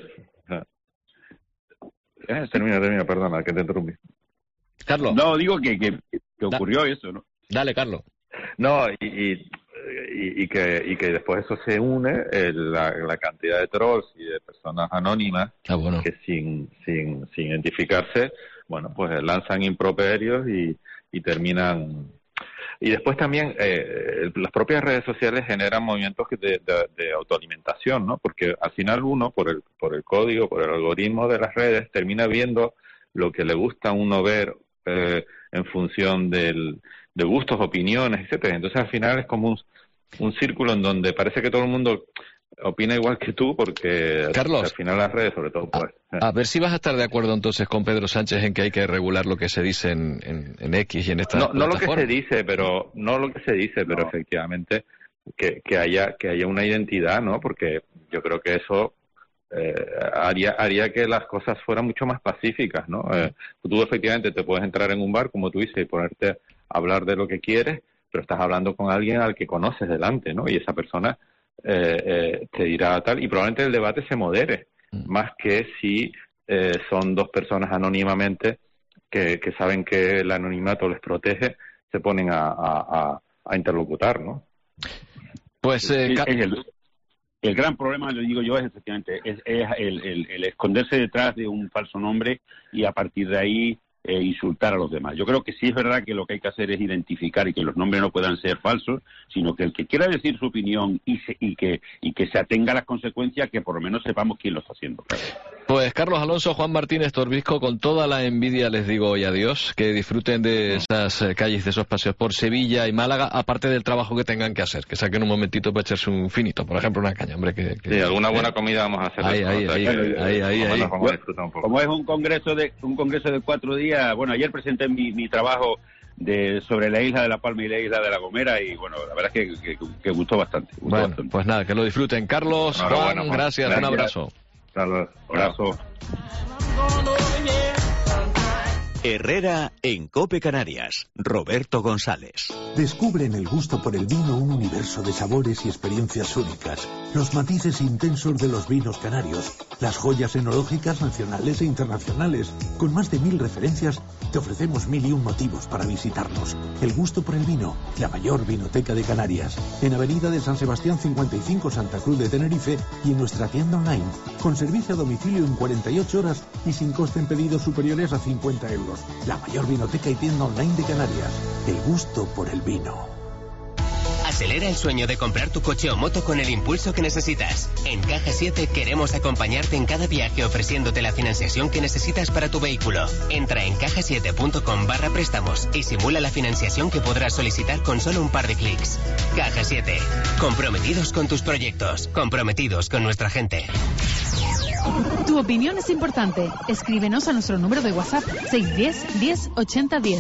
se... Termina, termina, perdona, que te interrumpí. Carlos. No, digo que, que, que ocurrió eso, ¿no? Dale, Carlos. No, y, y, y- y que, y que después eso se une, eh, la, la cantidad de trolls y de personas anónimas Ah, bueno. que sin, sin, sin identificarse, bueno, pues lanzan improperios y, y terminan... Y después también eh, las propias redes sociales generan movimientos que de, de, de autoalimentación, ¿no? Porque al final uno, por el, por el código, por el algoritmo de las redes, termina viendo lo que le gusta a uno ver eh, en función del, de gustos, opiniones, etcétera. Entonces al final es como un, un círculo en donde parece que todo el mundo opina igual que tú, porque Carlos, al final las redes, sobre todo, pues... A ver si vas a estar de acuerdo entonces con Pedro Sánchez en que hay que regular lo que se dice en, en, en X y en esta No, no lo que plataforma. se dice, pero no lo que se dice, pero No. efectivamente que, que haya que haya una identidad, ¿no? Porque yo creo que eso eh, haría haría que las cosas fueran mucho más pacíficas, ¿no? Eh, tú efectivamente te puedes entrar en un bar, como tú dices, y ponerte a hablar de lo que quieres, pero estás hablando con alguien al que conoces delante, ¿no? Y esa persona eh, eh, te dirá tal, y probablemente el debate se modere, más que si eh, son dos personas anónimamente que, que saben que el anonimato les protege, se ponen a, a, a, a interlocutar, ¿no? Pues, eh, Es- Ca- es el- El gran problema, lo digo yo, es efectivamente es, es el, el, el esconderse detrás de un falso nombre y a partir de ahí eh, insultar a los demás. Yo creo que sí es verdad que lo que hay que hacer es identificar y que los nombres no puedan ser falsos, sino que el que quiera decir su opinión y, se, y, que, y que se atenga a las consecuencias, que por lo menos sepamos quién lo está haciendo. Pues Carlos Alonso, Juan Martínez Torbisco, con toda la envidia les digo hoy adiós, que disfruten de esas calles, de esos paseos por Sevilla y Málaga, aparte del trabajo que tengan que hacer, que saquen un momentito para echarse un finito, por ejemplo una caña, hombre. Que, que... Sí, alguna buena comida vamos a hacer. Ahí, ahí, ahí, ahí, ahí, ahí. Como es un congreso de un congreso de cuatro días, bueno, ayer presenté mi, mi trabajo de sobre la isla de La Palma y la isla de La Gomera y bueno, la verdad es que, que, que gustó bastante. Gustó bueno, bastante. Pues nada, que lo disfruten. Carlos, Juan, bueno, Juan, gracias, gracias, un abrazo. Carlos, abrazo. Herrera en COPE Canarias. Roberto González. Descubre en el gusto por el vino un universo de sabores y experiencias únicas. Los matices intensos de los vinos canarios. Las joyas enológicas nacionales e internacionales. Con más de mil referencias, te ofrecemos mil y un motivos para visitarnos. El gusto por el vino, la mayor vinoteca de Canarias. En Avenida de San Sebastián cincuenta y cinco, Santa Cruz de Tenerife, y en nuestra tienda online. Con servicio a domicilio en cuarenta y ocho horas y sin coste en pedidos superiores a cincuenta euros. La mayor vinoteca y tienda online de Canarias. El gusto por el vino. Acelera el sueño de comprar tu coche o moto con el impulso que necesitas. En Caja siete queremos acompañarte en cada viaje ofreciéndote la financiación que necesitas para tu vehículo. Entra en caja siete punto com barra préstamos y simula la financiación que podrás solicitar con solo un par de clics. Caja siete. Comprometidos con tus proyectos. Comprometidos con nuestra gente. Tu opinión es importante. Escríbenos a nuestro número de WhatsApp seis uno cero, diez, ochenta, diez.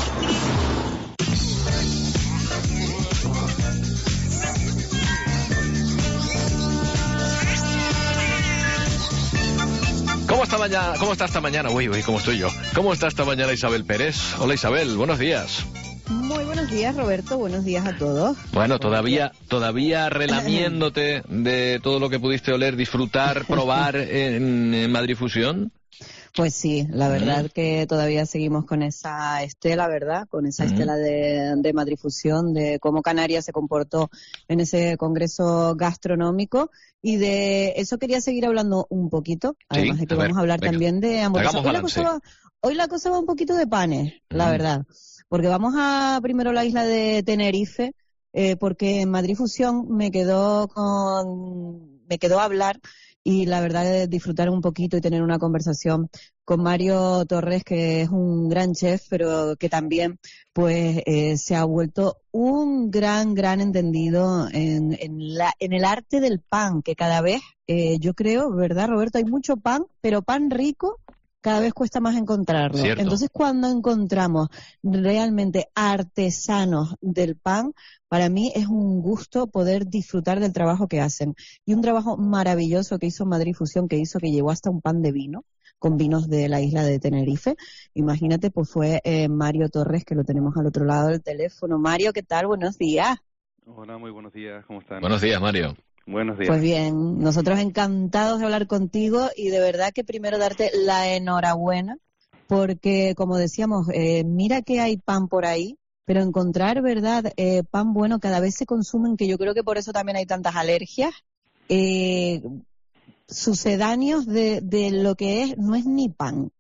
¿Cómo está mañana? ¿Cómo está esta mañana? Uy, uy, ¿cómo estoy yo? ¿Cómo está esta mañana Isabel Pérez? Hola Isabel, buenos días. Muy buenos días, Roberto. Buenos días a todos. Bueno, todavía todavía relamiéndote de todo lo que pudiste oler, disfrutar, probar en, en Madrid Fusión. Pues sí, la verdad mm. que todavía seguimos con esa estela, ¿verdad? Con esa mm. estela de, de Madrid Fusión, de cómo Canarias se comportó en ese congreso gastronómico. Y de eso quería seguir hablando un poquito, además sí, de que vamos ver, a hablar venga. también de hamburguesas. Hoy la, cosa va, hoy la cosa va un poquito de panes, mm. la verdad. Porque vamos a primero la isla de Tenerife, eh, porque en Madrid Fusión me quedó con, me quedó a hablar y la verdad es disfrutar un poquito y tener una conversación con Mario Torres, que es un gran chef, pero que también pues eh, se ha vuelto un gran, gran entendido en, en, la, en el arte del pan, que cada vez, eh, yo creo, ¿verdad, Roberto? Hay mucho pan, pero pan rico cada vez cuesta más encontrarlo. Cierto. Entonces, cuando encontramos realmente artesanos del pan, para mí es un gusto poder disfrutar del trabajo que hacen. Y un trabajo maravilloso que hizo Madrid Fusión, que hizo que llegó hasta un pan de vino, con vinos de la isla de Tenerife. Imagínate, pues fue eh, Mario Torres, que lo tenemos al otro lado del teléfono. Mario, ¿qué tal? Buenos días. Hola, muy buenos días. ¿Cómo están? Buenos días, Mario. Buenos días. Pues bien, nosotros encantados de hablar contigo y de verdad que primero darte la enhorabuena porque, como decíamos, eh, mira que hay pan por ahí, pero encontrar, ¿verdad?, eh, pan bueno cada vez se consumen, que yo creo que por eso también hay tantas alergias, eh, sucedáneos de, de lo que es, no es ni pan.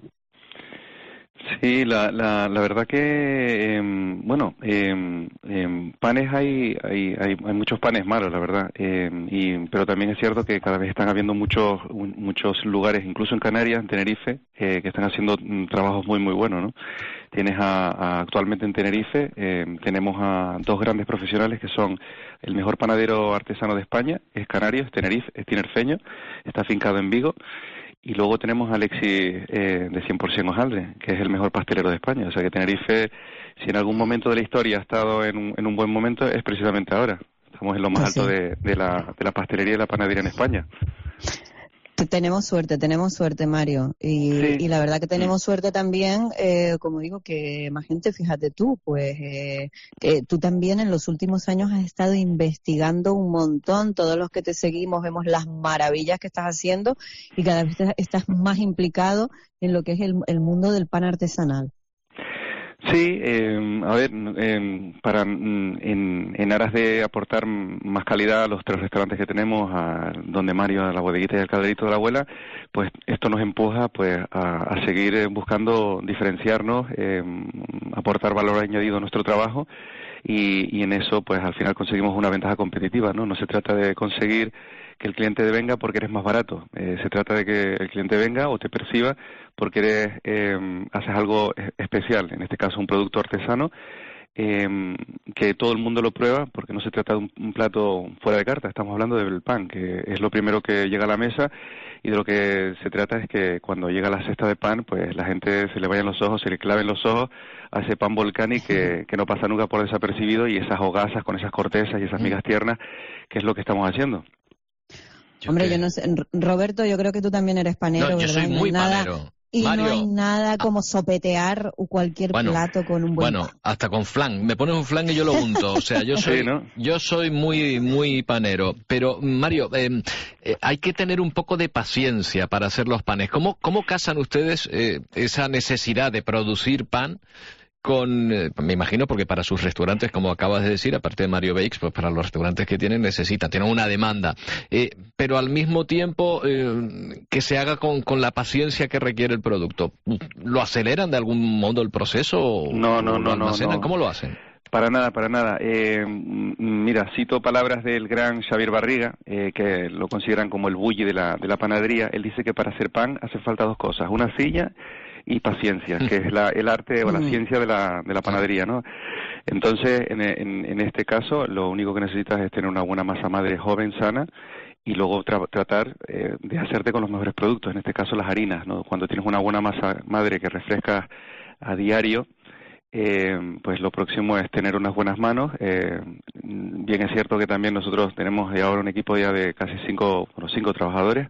Sí, la, la, la verdad que, eh, bueno, eh, eh, panes hay, hay, hay, hay muchos panes malos, la verdad, eh, y, pero también es cierto que cada vez están habiendo muchos, muchos lugares, incluso en Canarias, en Tenerife, eh, que están haciendo trabajos muy, muy buenos, ¿no? Tienes a, a, actualmente en Tenerife, eh, tenemos a dos grandes profesionales que son el mejor panadero artesano de España, es canario, es Tenerife, es tinerfeño, está afincado en Vigo. Y luego tenemos a Alexis eh, de cien por ciento Hojaldre, que es el mejor pastelero de España. O sea que Tenerife, si en algún momento de la historia ha estado en un, en un buen momento, es precisamente ahora. Estamos en lo más pues alto sí. de, de, la, de la pastelería y la panadería en España. Tenemos suerte, tenemos suerte, Mario. Y, sí. y la verdad que tenemos suerte también, eh, como digo, que más gente, fíjate tú, pues eh, que tú también en los últimos años has estado investigando un montón. Todos los que te seguimos vemos las maravillas que estás haciendo y cada vez estás más implicado en lo que es el, el mundo del pan artesanal. Sí, eh, a ver, eh, para en, en aras de aportar más calidad a los tres restaurantes que tenemos, a Donde Mario, a La Bodeguita y al Calderito de la Abuela, pues esto nos empuja pues a, a seguir buscando diferenciarnos, eh, aportar valor añadido a nuestro trabajo y, y en eso pues al final conseguimos una ventaja competitiva, ¿no? No se trata de conseguir que el cliente venga porque eres más barato, eh, se trata de que el cliente venga o te perciba porque eres, eh, haces algo especial, en este caso un producto artesano, eh, que todo el mundo lo prueba, porque no se trata de un, un plato fuera de carta, estamos hablando del pan, que es lo primero que llega a la mesa, y de lo que se trata es que cuando llega la cesta de pan, pues la gente se le vayan los ojos, se le claven los ojos a ese pan volcánico que, que no pasa nunca por desapercibido, y esas hogazas con esas cortezas y esas migas tiernas, que es lo que estamos haciendo. Yo Hombre, que... yo no sé, Roberto, yo creo que tú también eres panero, no, yo ¿verdad? soy muy no nada... panero. Y Mario, no hay nada como sopetear cualquier bueno, plato con un buen Bueno, pan. hasta con flan. Me pones un flan y yo lo unto. O sea, yo soy, sí, ¿no? yo soy muy muy panero. Pero, Mario, eh, eh, hay que tener un poco de paciencia para hacer los panes. ¿Cómo, cómo casan ustedes eh, esa necesidad de producir pan con, eh, me imagino, porque para sus restaurantes, como acabas de decir, aparte de Mario Bakes, pues para los restaurantes que tienen necesitan, tienen una demanda, eh, pero al mismo tiempo eh, que se haga con, con la paciencia que requiere el producto. ¿Lo aceleran de algún modo el proceso? O, no, no, o no, lo almacenan? no, no. ¿Cómo lo hacen? Para nada, para nada. Eh, mira, cito palabras del gran Xavier Barriga, eh, que lo consideran como el bully de la, de la panadería. Él dice que para hacer pan hace falta dos cosas, una silla y paciencia, que es la, el arte o la ciencia de la, de la panadería, ¿no? Entonces, en, en, en este caso, lo único que necesitas es tener una buena masa madre joven, sana, y luego tra tratar eh, de hacerte con los mejores productos, en este caso las harinas, ¿no? Cuando tienes una buena masa madre que refrescas a diario, eh, pues lo próximo es tener unas buenas manos. Eh, bien es cierto que también nosotros tenemos ahora un equipo ya de casi cinco, bueno, cinco trabajadores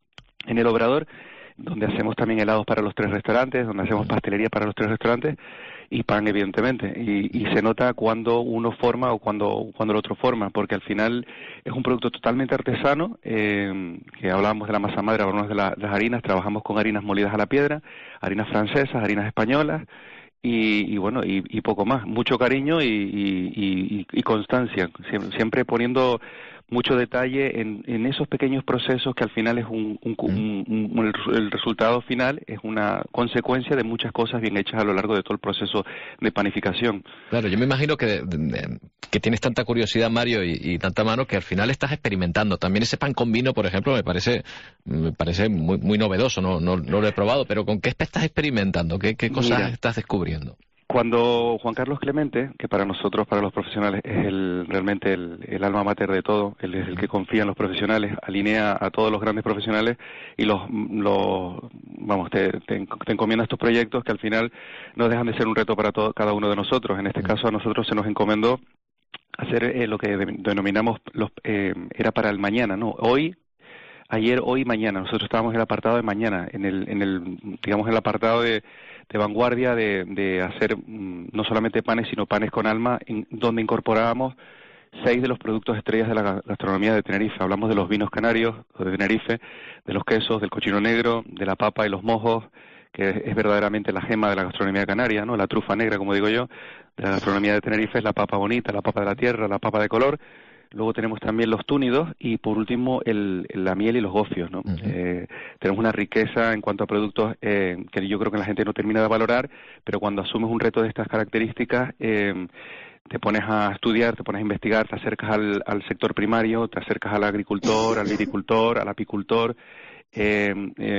en el obrador, donde hacemos también helados para los tres restaurantes, donde hacemos pastelería para los tres restaurantes y pan, evidentemente. Y, y se nota cuando uno forma o cuando, cuando el otro forma, porque al final es un producto totalmente artesano, eh, que hablábamos de la masa madre, hablamos de, la, de las harinas, trabajamos con harinas molidas a la piedra, harinas francesas, harinas españolas, y, y bueno, y, y poco más. Mucho cariño y, y, y, y constancia, siempre, siempre poniendo mucho detalle en, en esos pequeños procesos que al final es un, un, un, un el, el resultado final es una consecuencia de muchas cosas bien hechas a lo largo de todo el proceso de panificación. Claro, yo me imagino que, que tienes tanta curiosidad, Mario, y, y tanta mano que al final estás experimentando. También ese pan con vino, por ejemplo, me parece me parece muy, muy novedoso, no, no, no lo he probado, pero ¿con qué estás experimentando? ¿Qué, qué cosas Mira. estás descubriendo? Cuando Juan Carlos Clemente, que para nosotros, para los profesionales, es el, realmente el, el alma mater de todo, él es el que confía en los profesionales, alinea a todos los grandes profesionales y los, los vamos, te, te, te encomienda estos proyectos que al final no dejan de ser un reto para todo, cada uno de nosotros. En este caso a nosotros se nos encomendó hacer eh, lo que denominamos, los, eh, era para el mañana, ¿no? Hoy, ayer, hoy, mañana. Nosotros estábamos en el apartado de mañana, en el, en el digamos, en el apartado de de vanguardia de, de hacer mm, no solamente panes, sino panes con alma, en, donde incorporábamos seis de los productos estrellas de la gastronomía de Tenerife. Hablamos de los vinos canarios de Tenerife, de los quesos, del cochino negro, de la papa y los mojos, que es, es verdaderamente la gema de la gastronomía canaria, ¿no? La trufa negra, como digo yo, de la gastronomía de Tenerife es la papa bonita, la papa de la tierra, la papa de color. Luego tenemos también los túnidos y por último el, la miel y los gofios, ¿no? Uh-huh. eh, tenemos una riqueza en cuanto a productos eh, que yo creo que la gente no termina de valorar, pero cuando asumes un reto de estas características eh, te pones a estudiar, te pones a investigar, te acercas al, al sector primario, te acercas al agricultor, al viticultor, al apicultor. Eh,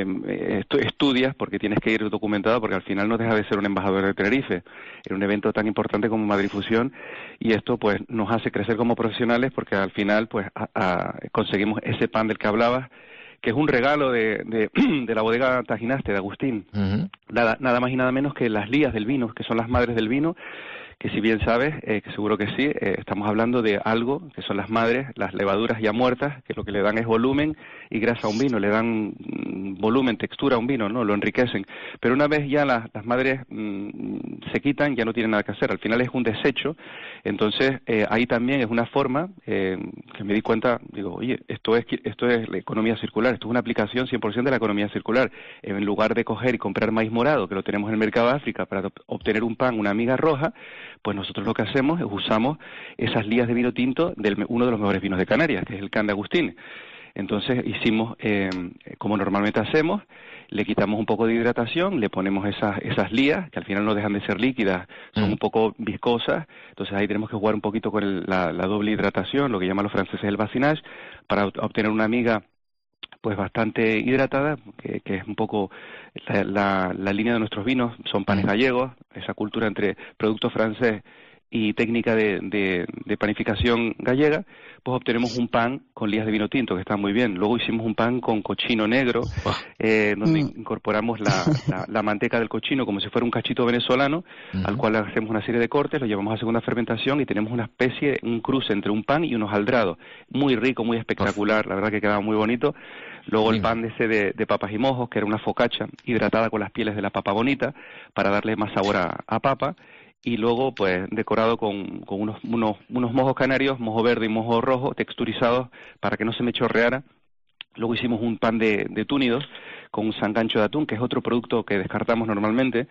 eh, estudias porque tienes que ir documentado, porque al final no deja de ser un embajador de Tenerife en un evento tan importante como Madrifusión, y esto pues nos hace crecer como profesionales porque al final pues a, a, conseguimos ese pan del que hablabas, que es un regalo de, de, de la bodega Tajinaste de Agustín. Uh-huh. nada, nada más y nada menos que las lías del vino, que son las madres del vino, que si bien sabes, eh, que seguro que sí, eh, estamos hablando de algo que son las madres, las levaduras ya muertas, que lo que le dan es volumen y grasa a un vino, le dan mm, volumen, textura a un vino, ¿no? Lo enriquecen. Pero una vez ya las, las madres mm, se quitan, ya no tienen nada que hacer. Al final es un desecho. Entonces, eh, ahí también es una forma eh, que me di cuenta, digo, oye, esto es, esto es la economía circular, esto es una aplicación cien por ciento de la economía circular. En lugar de coger y comprar maíz morado, que lo tenemos en el mercado de África, para obtener un pan, una amiga roja, pues nosotros lo que hacemos es usamos esas lías de vino tinto de uno de los mejores vinos de Canarias, que es el Can de Agustín. Entonces hicimos, eh, como normalmente hacemos, le quitamos un poco de hidratación, le ponemos esas esas lías, que al final no dejan de ser líquidas, son mm. un poco viscosas, entonces ahí tenemos que jugar un poquito con el, la, la doble hidratación, lo que llaman los franceses el bacinage, para obtener una amiga pues bastante hidratada, que, que es un poco la, la, la línea de nuestros vinos, son panes gallegos, esa cultura entre producto francés y técnica de, de, de panificación gallega, pues obtenemos un pan con lías de vino tinto, que está muy bien. Luego hicimos un pan con cochino negro, eh, donde mm. incorporamos la, la, la manteca del cochino como si fuera un cachito venezolano, uh-huh. al cual hacemos una serie de cortes, lo llevamos a segunda fermentación y tenemos una especie, un cruce entre un pan y unos aldrados. Muy rico, muy espectacular, la verdad que quedaba muy bonito. Luego el pan de ese de, de papas y mojos, que era una focaccia hidratada con las pieles de la papa bonita, para darle más sabor a, a papa. Y luego, pues, decorado con, con unos, unos, unos mojos canarios, mojo verde y mojo rojo, texturizados para que no se me chorreara. Luego hicimos un pan de, de túnidos con un sangancho de atún, que es otro producto que descartamos normalmente.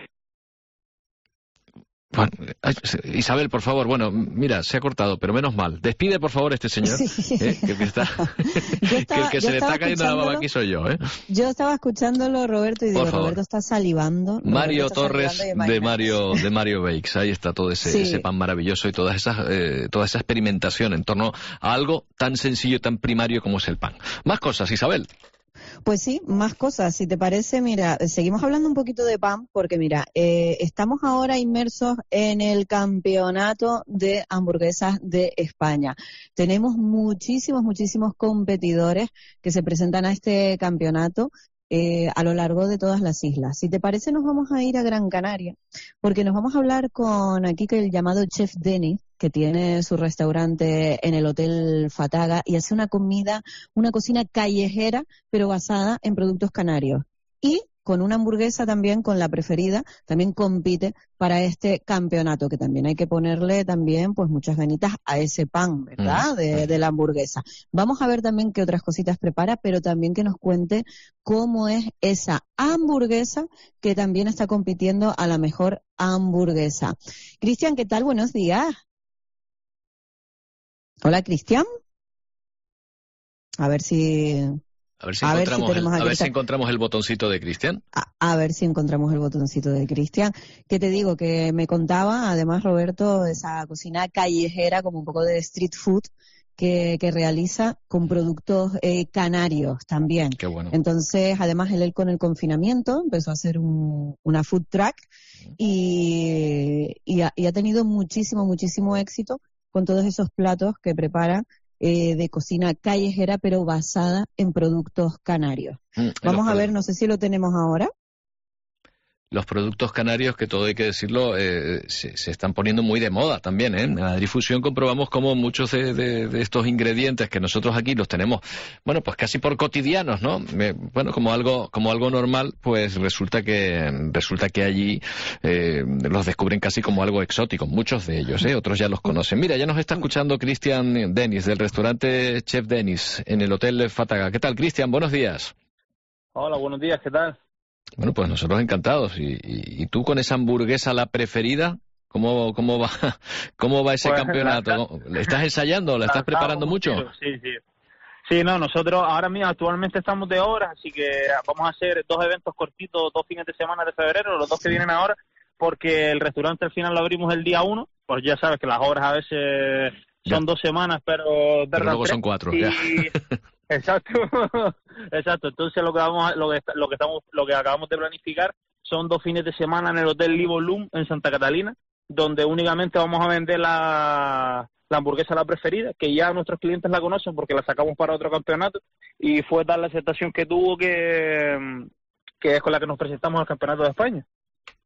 Bueno, Isabel, por favor, bueno, mira, se ha cortado, pero menos mal. Despide, por favor, a este señor, sí. ¿eh? que, está, estaba, que el que se le está cayendo la baba aquí soy yo. ¿eh? Yo estaba escuchándolo, Roberto, y digo, Roberto está salivando. Mario está Torres salivando de Mario de Mario Bakes, ahí está todo ese, sí. ese pan maravilloso y todas esas, eh, toda esa experimentación en torno a algo tan sencillo, tan primario como es el pan. Más cosas, Isabel. Pues sí, más cosas. Si te parece, mira, seguimos hablando un poquito de pan, porque mira, eh, estamos ahora inmersos en el campeonato de hamburguesas de España. Tenemos muchísimos, muchísimos competidores que se presentan a este campeonato eh, a lo largo de todas las islas. Si te parece, nos vamos a ir a Gran Canaria, porque nos vamos a hablar con aquí que el llamado Chef Denis, que tiene su restaurante en el Hotel Fataga y hace una comida, una cocina callejera, pero basada en productos canarios. Y con una hamburguesa también, con la preferida, también compite para este campeonato, que también hay que ponerle también pues muchas ganitas a ese pan, ¿verdad?, de, de la hamburguesa. Vamos a ver también qué otras cositas prepara, pero también que nos cuente cómo es esa hamburguesa que también está compitiendo a la mejor hamburguesa. Cristian, ¿qué tal? Buenos días. Hola, Cristian. A ver si... A ver si, a encontramos, ver si, el, a ver si encontramos el botoncito de Cristian. A, a ver si encontramos el botoncito de Cristian. Que te digo, que me contaba, además, Roberto, esa cocina callejera, como un poco de street food, que, que realiza con productos eh, canarios también. Qué bueno. Entonces, además, él, él con el confinamiento empezó a hacer un, una food truck y, y, ha, y ha tenido muchísimo, muchísimo éxito con todos esos platos que prepara eh, de cocina callejera, pero basada en productos canarios. Mm, Vamos a ver, no sé si lo tenemos ahora. Los productos canarios, que todo hay que decirlo, eh, se, se están poniendo muy de moda también, ¿eh? En la difusión comprobamos como muchos de, de, de estos ingredientes que nosotros aquí los tenemos, bueno, pues casi por cotidianos, ¿no? Eh, bueno, como algo como algo normal, pues resulta que resulta que allí eh, los descubren casi como algo exótico, muchos de ellos, ¿eh? Otros ya los conocen. Mira, ya nos está escuchando Cristian Denis, del restaurante Chef Denis, en el Hotel Fataga. ¿Qué tal, Cristian? Buenos días. Hola, buenos días, ¿qué tal? Bueno, pues nosotros encantados. ¿Y, y, y tú con esa hamburguesa, la preferida? ¿Cómo, cómo va cómo va ese pues, campeonato? ¿Le estás ensayando? ¿La estás preparando mucho? Sí, sí. Sí, no, nosotros ahora mismo actualmente estamos de obras, así que vamos a hacer dos eventos cortitos, dos fines de semana de febrero, los dos que vienen ahora, porque el restaurante al final lo abrimos el día uno, pues ya sabes que las obras a veces son ya. dos semanas, pero... Pero luego son cuatro, y... ya. Exacto, exacto. Entonces lo que vamos, a, lo que lo que estamos, lo que acabamos de planificar son dos fines de semana en el Hotel Livolum en Santa Catalina, donde únicamente vamos a vender la, la hamburguesa la preferida, que ya nuestros clientes la conocen porque la sacamos para otro campeonato y fue tal la aceptación que tuvo que, que es con la que nos presentamos al Campeonato de España.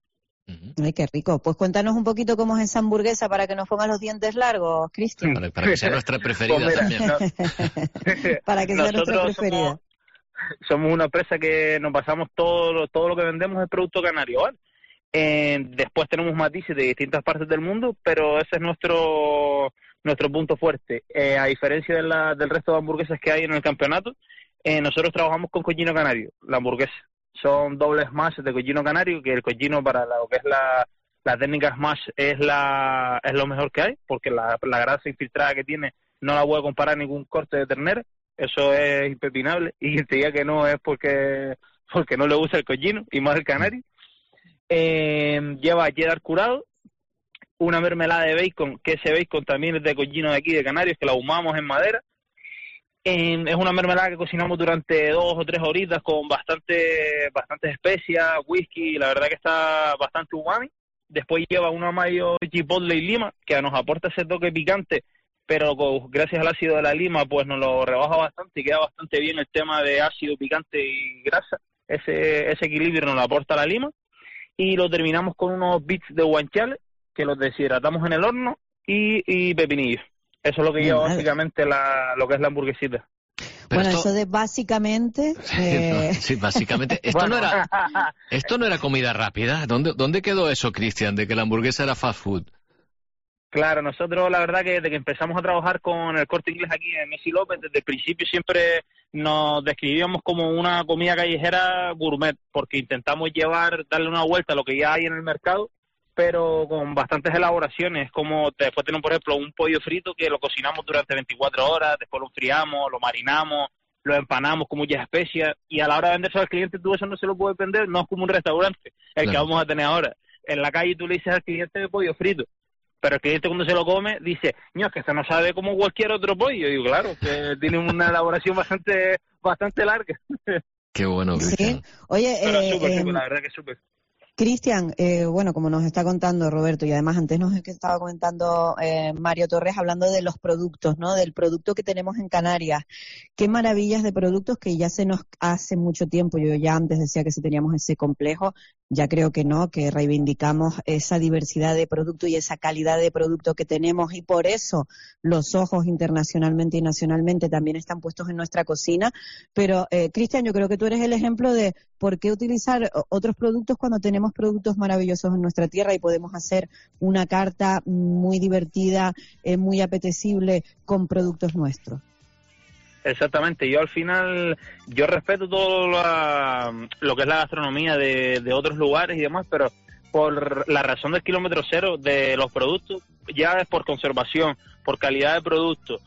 Ay, qué rico. Pues cuéntanos un poquito cómo es esa hamburguesa para que nos pongan los dientes largos, Cristian. Para, para que sea nuestra preferida Pues mira, también. no- Para que sea nuestra Nosotros preferida. somos, somos una empresa que nos basamos todo, lo- todo lo que vendemos es producto canario, ¿vale? Eh, después tenemos matices de distintas partes del mundo, pero ese es nuestro nuestro punto fuerte. Eh, a diferencia de la, del resto de hamburguesas que hay en el campeonato, eh, nosotros trabajamos con cochino canario, la hamburguesa. Son dobles smash de cochino canario, que el cochino para lo que es la, la técnica smash es la es lo mejor que hay, porque la, la grasa infiltrada que tiene no la voy a comparar a ningún corte de ternera, eso es impepinable, y quien te diga que no es porque porque no le gusta el cochino, y más el canario. Eh, lleva cheddar curado, una mermelada de bacon, que ese bacon también es de cochino de aquí, de Canarias, que la ahumamos en madera. Eh, es una mermelada que cocinamos durante dos o tres horitas con bastante bastantes especias, whisky, la verdad que está bastante umami. Después lleva una mayo chipotle y lima, que nos aporta ese toque picante, pero con, gracias al ácido de la lima, pues nos lo rebaja bastante y queda bastante bien el tema de ácido, picante y grasa. Ese, ese equilibrio nos lo aporta la lima. Y lo terminamos con unos bits de guanciale, que los deshidratamos en el horno, y, y pepinillos. Eso es lo que lleva Madre. básicamente la, lo que es la hamburguesita. Bueno, esto- eso de básicamente... eh, Sí, básicamente. Esto, no era, esto no era comida rápida. ¿Dónde, dónde quedó eso, Cristian, de que la hamburguesa era fast food? Claro, nosotros la verdad que desde que empezamos a trabajar con el Corte Inglés aquí en Messi López, desde el principio siempre nos describíamos como una comida callejera gourmet, porque intentamos llevar, darle una vuelta a lo que ya hay en el mercado, pero con bastantes elaboraciones, como después tenemos, por ejemplo, un pollo frito que lo cocinamos durante veinticuatro horas, después lo enfriamos, lo marinamos, lo empanamos con muchas especias, y a la hora de venderse al cliente tú eso no se lo puedes vender, no es como un restaurante, el Claro. que vamos a tener ahora. En la calle tú le dices al cliente de pollo frito, pero el cliente cuando se lo come dice, no, es que esto no sabe como cualquier otro pollo. Y digo, claro, que tiene una elaboración bastante bastante larga. Qué bueno, Cristian. Oye, Pero eh, súper, em, súper, la verdad que súper. Cristian, eh, bueno, como nos está contando Roberto, y además antes nos estaba comentando eh, Mario Torres, hablando de los productos, ¿no? Del producto que tenemos en Canarias. Qué maravillas de productos que ya se nos hace mucho tiempo. Yo ya antes decía que si teníamos ese complejo, ya creo que no, que reivindicamos esa diversidad de producto y esa calidad de producto que tenemos, y por eso los ojos internacionalmente y nacionalmente también están puestos en nuestra cocina. Pero, eh, Cristian, yo creo que tú eres el ejemplo de por qué utilizar o- otros productos cuando tenemos productos maravillosos en nuestra tierra y podemos hacer una carta muy divertida, eh, muy apetecible con productos nuestros. Exactamente, yo al final, yo respeto todo la- lo que es la gastronomía de, de otros lugares y demás, pero por la razón del kilómetro cero de los productos, ya es por conservación, por calidad de producto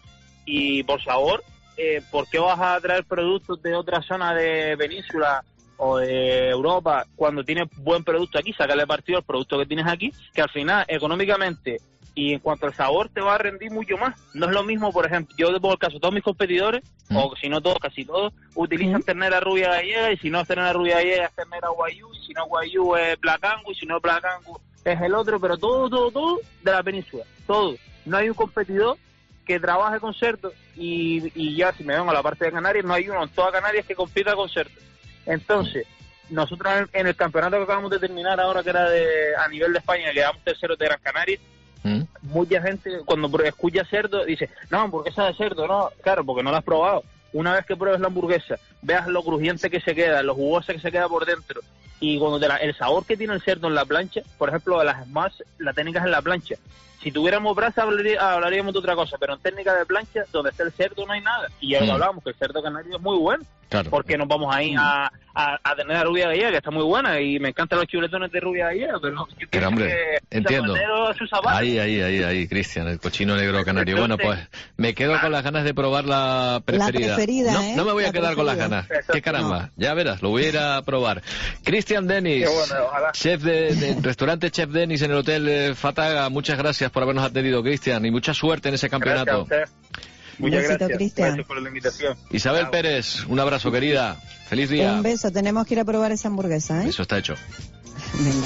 y por sabor, eh, ¿por qué vas a traer productos de otra zona de península o de Europa cuando tienes buen producto aquí? Sacarle partido al producto que tienes aquí, que al final económicamente y en cuanto al sabor te va a rendir mucho más. No es lo mismo, por ejemplo, yo por el caso, todos mis competidores, mm. o si no todos, casi todos, utilizan mm. ternera rubia gallega, y si no es ternera rubia gallega es ternera guayú, y si no guayú es black angus, y si no es black angus es el otro, pero todo, todo, todo de la península, todo. No hay un competidor que trabaje con cerdo, y, y ya si me vengo a la parte de Canarias, no hay uno en toda Canarias que compita con cerdo. Entonces, nosotros en, en el campeonato que acabamos de terminar ahora, que era de a nivel de España, que quedamos terceros de Gran Canaria, ¿Mm? Mucha gente cuando escucha cerdo dice, no, hamburguesa de cerdo, no, claro, porque no la has probado. Una vez que pruebes la hamburguesa, veas lo crujiente que se queda, lo jugosa que se queda por dentro, y cuando te la, el sabor que tiene el cerdo en la plancha, por ejemplo, de las más, la técnica es en la plancha. Si tuviéramos brasa hablaría, hablaríamos de otra cosa, pero en técnica de plancha, donde está el cerdo no hay nada. Y ya mm. lo hablábamos, que el cerdo canario es muy bueno. Claro. Porque nos vamos ahí a, a, a tener a rubia gallega, que está muy buena, y me encantan los chuletones de rubia gallega, pero... Pero hombre, que entiendo. Ahí, ahí, ahí, ahí, Cristian, el cochino negro canario. Entonces, bueno, pues me quedo con las ganas de probar la preferida. La preferida, no, ¿eh? no me voy a la quedar preferida. con las ganas. Exacto. Qué caramba, no. Ya verás, lo voy a ir a probar. Cristian Denis, bueno, chef de, de restaurante Chef Denis en el Hotel eh, Fataga, muchas gracias por habernos atendido, Cristian, y mucha suerte en ese campeonato. Gracias. Muchas besito, gracias. Cristian. Gracias por la invitación. Isabel Chao. Pérez, un abrazo, querida. Feliz día. Un beso, tenemos que ir a probar esa hamburguesa, ¿eh? Eso está hecho. Venga.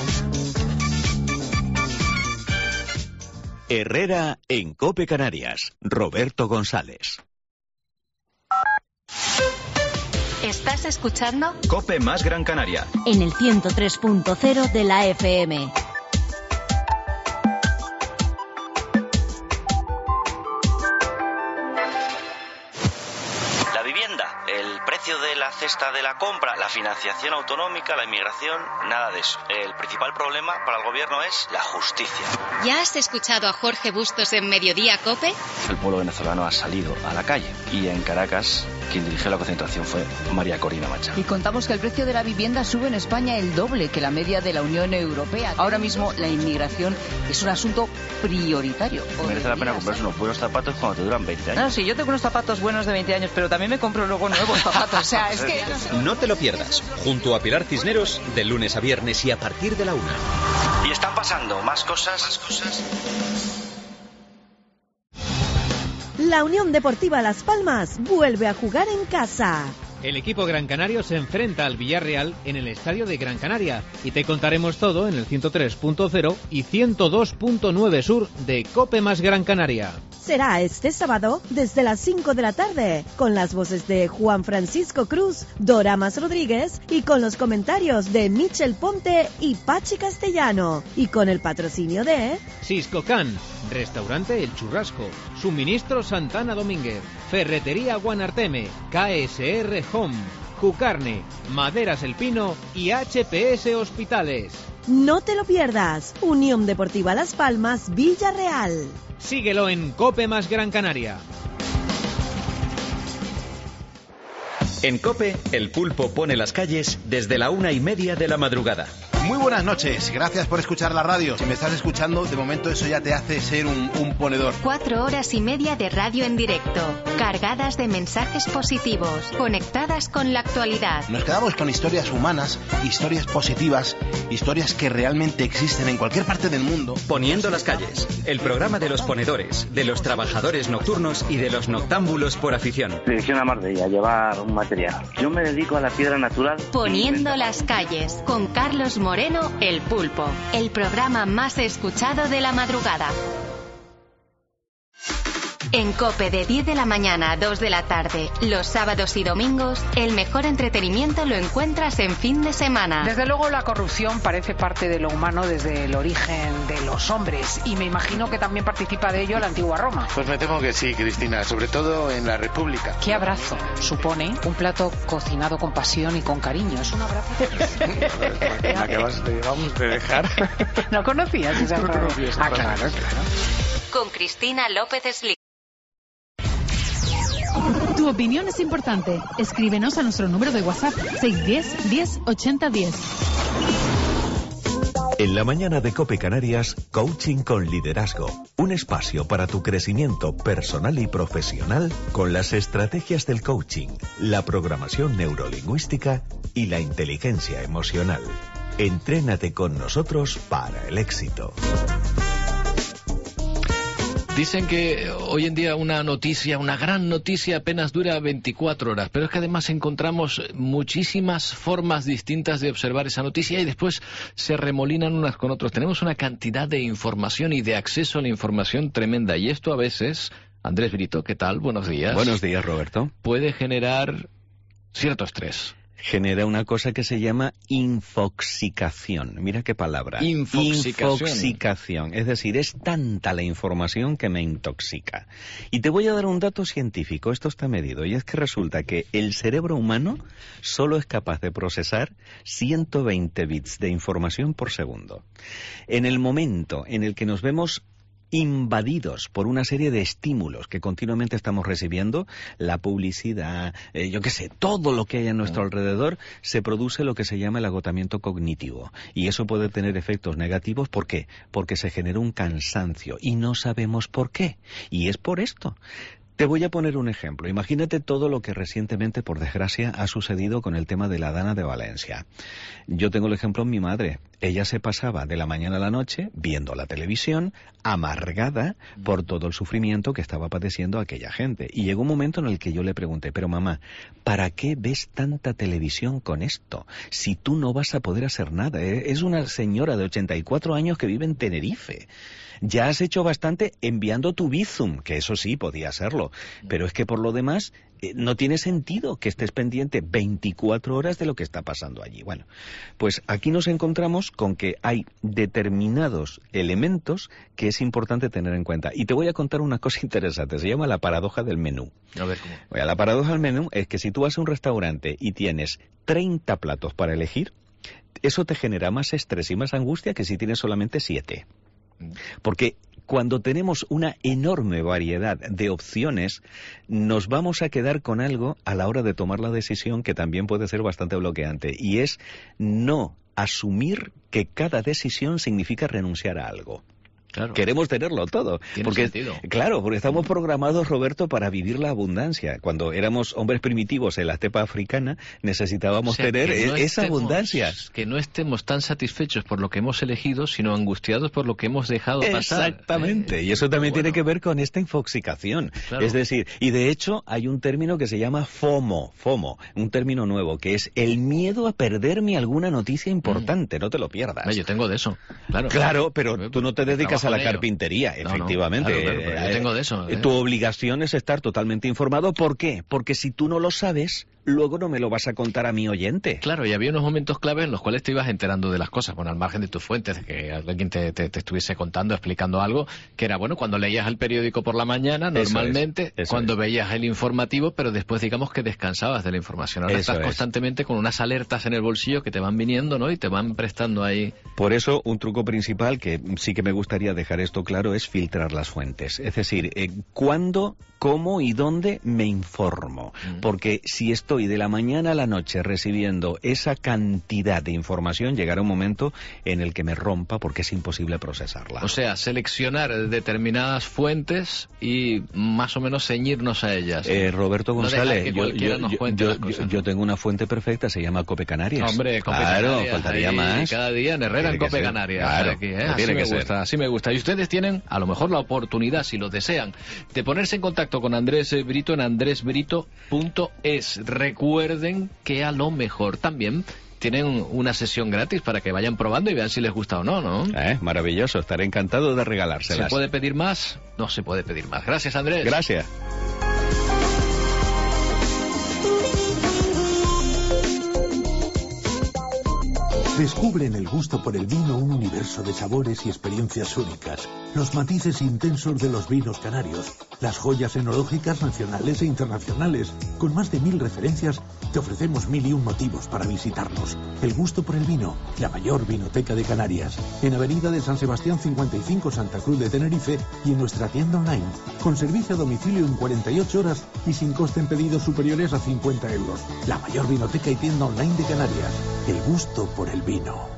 Herrera en COPE Canarias. Roberto González. ¿Estás escuchando? COPE más Gran Canaria. En el ciento tres punto cero de la F M. precio de la cesta de la compra, la financiación autonómica, la inmigración, nada de eso. El principal problema para el gobierno es la justicia. ¿Ya has escuchado a Jorge Bustos en Mediodía COPE? El pueblo venezolano ha salido a la calle y en Caracas quien dirigió la concentración fue María Corina Machado. Y contamos que el precio de la vivienda sube en España el doble que la media de la Unión Europea. Ahora mismo la inmigración es un asunto prioritario. Merece la pena comprarse unos buenos zapatos cuando te duran veinte años. No, sí, yo tengo unos zapatos buenos de veinte años, pero también me compro luego nuevos zapatos. O sea, es que... No te lo pierdas. Junto a Pilar Cisneros, de lunes a viernes y a partir de la una. Y están pasando más cosas, más cosas. La Unión Deportiva Las Palmas vuelve a jugar en casa. El equipo Gran Canario se enfrenta al Villarreal en el estadio de Gran Canaria y te contaremos todo en el ciento tres punto cero y ciento dos punto nueve Sur de COPE más Gran Canaria. Será este sábado desde las cinco de la tarde, con las voces de Juan Francisco Cruz, Doramas Rodríguez y con los comentarios de Michel Ponte y Pachi Castellano, y con el patrocinio de Cisco Can, Restaurante El Churrasco, Suministro Santana Domínguez, Ferretería Guanarteme, K S R Home, Jucarne, Maderas El Pino y H P S Hospitales. No te lo pierdas, Unión Deportiva Las Palmas Villarreal. Síguelo en COPE más Gran Canaria. En COPE, el pulpo pone las calles desde la una y media de la madrugada. Muy buenas noches, gracias por escuchar la radio. Si me estás escuchando, de momento eso ya te hace ser un, un ponedor. Cuatro horas y media de radio en directo, cargadas de mensajes positivos, conectadas con la actualidad. Nos quedamos con historias humanas, historias positivas, historias que realmente existen en cualquier parte del mundo. Poniendo las calles, el programa de los ponedores, de los trabajadores nocturnos y de los noctámbulos por afición. Dirección a Marbella, llevar un material. Yo me dedico a la piedra natural. Poniendo las calles, con Carlos Moreno. Moreno, El Pulpo, el programa más escuchado de la madrugada. En COPE de diez de la mañana a dos de la tarde, los sábados y domingos, el mejor entretenimiento lo encuentras en fin de semana. Desde luego la corrupción parece parte de lo humano desde el origen de los hombres y me imagino que también participa de ello la antigua Roma. Pues me temo que sí, Cristina, sobre todo en la República. ¿Qué abrazo supone un plato cocinado con pasión y con cariño? Es un abrazo. ¿Me acabas de, vamos, de dejar? ¿No conocías esa No conocía esa Ah, claro, claro. Con Cristina López Slick. Tu opinión es importante. Escríbenos a nuestro número de WhatsApp seis uno cero, diez, ochenta, diez. En la mañana de COPE Canarias, Coaching con Liderazgo. Un espacio para tu crecimiento personal y profesional con las estrategias del coaching, la programación neurolingüística y la inteligencia emocional. Entrénate con nosotros para el éxito. Dicen que hoy en día una noticia, una gran noticia apenas dura veinticuatro horas, pero es que además encontramos muchísimas formas distintas de observar esa noticia y después se remolinan unas con otras. Tenemos una cantidad de información y de acceso a la información tremenda y esto a veces, Andrés Brito, ¿qué tal? Buenos días. Buenos días, Roberto. Puede generar cierto estrés. Genera una cosa que se llama infoxicación. Mira qué palabra. Infoxicación. Infoxicación. Es decir, es tanta la información que me intoxica. Y te voy a dar un dato científico. Esto está medido. Y es que resulta que el cerebro humano solo es capaz de procesar ciento veinte bits de información por segundo. En el momento en el que nos vemos invadidos por una serie de estímulos que continuamente estamos recibiendo, la publicidad, eh, yo qué sé, todo lo que hay a nuestro alrededor, se produce lo que se llama el agotamiento cognitivo. Y eso puede tener efectos negativos. ¿Por qué? Porque se genera un cansancio y no sabemos por qué. Y es por esto. Te voy a poner un ejemplo. Imagínate todo lo que recientemente, por desgracia, ha sucedido con el tema de la Dana de Valencia. Yo tengo el ejemplo en mi madre. Ella se pasaba de la mañana a la noche viendo la televisión, amargada por todo el sufrimiento que estaba padeciendo aquella gente. Y llegó un momento en el que yo le pregunté, pero mamá, ¿para qué ves tanta televisión con esto? Si tú no vas a poder hacer nada. Es una señora de ochenta y cuatro años que vive en Tenerife. Ya has hecho bastante enviando tu Bizum, que eso sí podía hacerlo, pero es que por lo demás eh, no tiene sentido que estés pendiente veinticuatro horas de lo que está pasando allí. Bueno, pues aquí nos encontramos con que hay determinados elementos que es importante tener en cuenta. Y te voy a contar una cosa interesante, se llama la paradoja del menú. A ver, ¿cómo? Bueno, la paradoja del menú es que si tú vas a un restaurante y tienes treinta platos para elegir, eso te genera más estrés y más angustia que si tienes solamente siete. Porque cuando tenemos una enorme variedad de opciones, nos vamos a quedar con algo a la hora de tomar la decisión que también puede ser bastante bloqueante, y es no asumir que cada decisión significa renunciar a algo. Claro. Queremos tenerlo todo. Tiene porque, sentido. Claro, porque estamos programados, Roberto, para vivir la abundancia. Cuando éramos hombres primitivos en la estepa africana, necesitábamos O sea, tener que no esa estemos- abundancia. Que no estemos tan satisfechos por lo que hemos elegido, sino angustiados por lo que hemos dejado pasar. Exactamente, y eso también tiene que ver con esta infoxicación. Claro. Es decir, y de hecho hay un término que se llama FOMO, FOMO, un término nuevo, que es el miedo a perderme alguna noticia importante, no te lo pierdas. No, yo tengo de eso, claro. Claro, pero tú no te dedicas a trabajo la en ello. carpintería, No, no, efectivamente. claro, claro, pero yo Eh, tengo de eso, ¿eh? Tu obligación es estar totalmente informado. ¿Por qué? Porque si tú no lo sabes, luego no me lo vas a contar a mi oyente. Claro, y había unos momentos clave en los cuales te ibas enterando de las cosas, bueno, al margen de tus fuentes, de que alguien te, te, te estuviese contando, explicando algo, que era, bueno, cuando leías el periódico por la mañana, Eso normalmente, es, eso cuando es. veías el informativo, pero después digamos que descansabas de la información. Ahora Eso estás es. constantemente con unas alertas en el bolsillo que te van viniendo, ¿no? Y te van prestando ahí. Por eso, un truco principal, que sí que me gustaría dejar esto claro, es filtrar las fuentes. Es decir, eh, cuándo, cómo y dónde me informo. Mm. Porque si estoy de la mañana a la noche recibiendo esa cantidad de información, llegará un momento en el que me rompa porque es imposible procesarla. O sea, seleccionar determinadas fuentes y más o menos ceñirnos a ellas. Eh, Roberto No dejar González, que yo, cualquiera yo- nos yo- cuente yo- las cosas, yo- yo tengo una fuente perfecta, se llama Cope Canarias. Hombre, Cope Claro, Canarias, faltaría ahí, más. Cada día en Herrera, en Tiene que Cope ser. Canarias. Claro, Aquí, ¿eh? lo Así tiene me que ser. gusta, así me gusta. Y ustedes tienen, a lo mejor, la oportunidad, si lo desean, de ponerse en contacto con Andrés eh, Brito en andrés brito punto es. Recuerden que a lo mejor también tienen una sesión gratis para que vayan probando y vean si les gusta o no, ¿no? Eh, maravilloso, estaré encantado de ¿Se regalárselas. puede pedir más? No se puede pedir más. Gracias, Andrés. Gracias. Descubre en el gusto por el vino un universo de sabores y experiencias únicas, los matices intensos de los vinos canarios, las joyas enológicas nacionales e internacionales. Con más de mil referencias, te ofrecemos mil y un motivos para visitarnos. El gusto por el vino, la mayor vinoteca de Canarias, en Avenida de San Sebastián cincuenta y cinco, Santa Cruz de Tenerife, y en nuestra tienda online, con servicio a domicilio en cuarenta y ocho horas y sin coste en pedidos superiores a cincuenta euros. La mayor vinoteca y tienda online de Canarias. El gusto por el vino.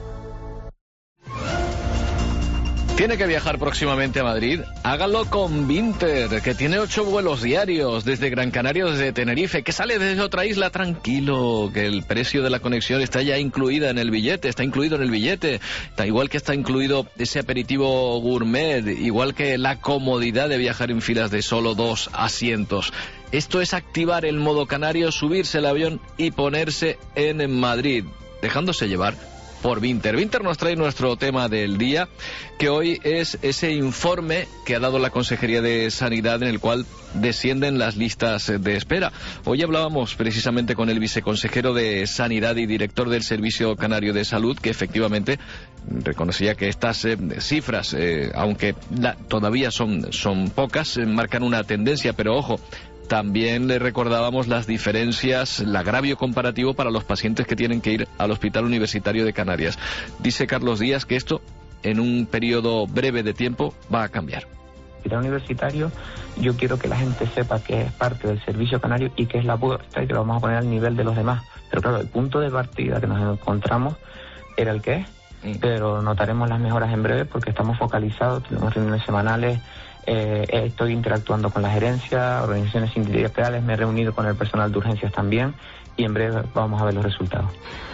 ¿Tiene que viajar próximamente a Madrid? Hágalo con Vinter, que tiene ocho vuelos diarios desde Gran Canaria, desde Tenerife, que sale desde otra isla. Tranquilo, que el precio de la conexión está ya incluida en el billete, está incluido en el billete. Está igual que está incluido ese aperitivo gourmet, igual que la comodidad de viajar en filas de solo dos asientos. Esto es activar el modo canario, subirse al avión y ponerse en Madrid, dejándose llevar por Vinter. Vinter nos trae nuestro tema del día, que hoy es ese informe que ha dado la Consejería de Sanidad, en el cual descienden las listas de espera. Hoy hablábamos precisamente con el viceconsejero de Sanidad y director del Servicio Canario de Salud, que efectivamente reconocía que estas eh, cifras, eh, aunque la, todavía son, son pocas, eh, marcan una tendencia, pero ojo, también le recordábamos las diferencias, el agravio comparativo para los pacientes que tienen que ir al Hospital Universitario de Canarias. Dice Carlos Díaz que esto, en un periodo breve de tiempo, va a cambiar. Hospital Universitario, yo quiero que la gente sepa que es parte del servicio canario y que es la apuesta y que lo vamos a poner al nivel de los demás. Pero claro, el punto de partida que nos encontramos era el que es, pero notaremos las mejoras en breve porque estamos focalizados, tenemos reuniones semanales. Eh, estoy interactuando con la gerencia, organizaciones sindicales, me he reunido con el personal de urgencias también y en breve vamos a ver los resultados.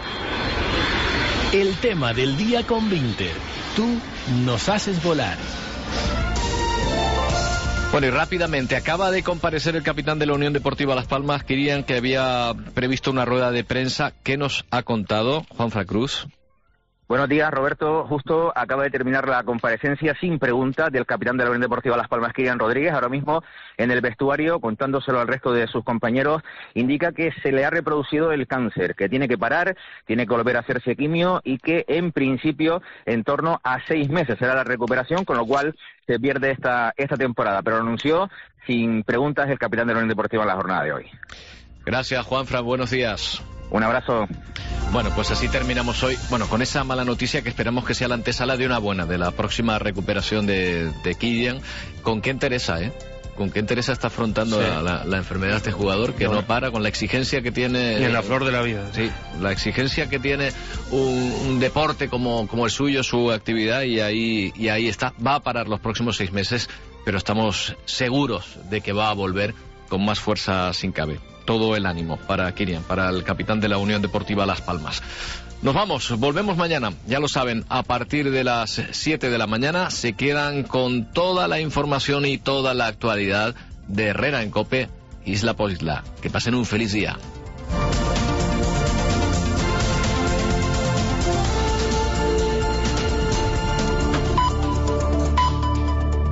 El tema del día con Vinter. Tú nos haces volar. Bueno, y rápidamente, acaba de comparecer el capitán de la Unión Deportiva Las Palmas, Kirian, que había previsto una rueda de prensa. ¿Qué nos ha contado Juanfran Cruz? Buenos días, Roberto. Justo acaba de terminar la comparecencia sin pregunta del capitán de la Unión Deportiva Las Palmas, Kylian Rodríguez. Ahora mismo en el vestuario, contándoselo al resto de sus compañeros, indica que se le ha reproducido el cáncer, que tiene que parar, tiene que volver a hacerse quimio y que en principio en torno a seis meses será la recuperación, con lo cual se pierde esta, esta temporada. Pero lo anunció sin preguntas el capitán de la Unión Deportiva en la jornada de hoy. Gracias, Juanfran. Buenos días. Un abrazo. Bueno, pues así terminamos hoy. Bueno, con esa mala noticia que esperamos que sea la antesala de una buena, de la próxima recuperación de, de Kylian. ¿Con qué interesa, eh? ¿Con qué interesa está afrontando sí. la, la, la enfermedad de este jugador que no, no para, con la exigencia que tiene... Y en la flor de la vida. Sí, la exigencia que tiene un, un deporte como, como el suyo, su actividad, y ahí, y ahí está. Va a parar los próximos seis meses, pero estamos seguros de que va a volver con más fuerza sin cabe. Todo el ánimo para Kylian, para el capitán de la Unión Deportiva Las Palmas. Nos vamos, volvemos mañana, ya lo saben, a partir de las siete de la mañana se quedan con toda la información y toda la actualidad de Herrera en COPE, Isla por Isla. Que pasen un feliz día.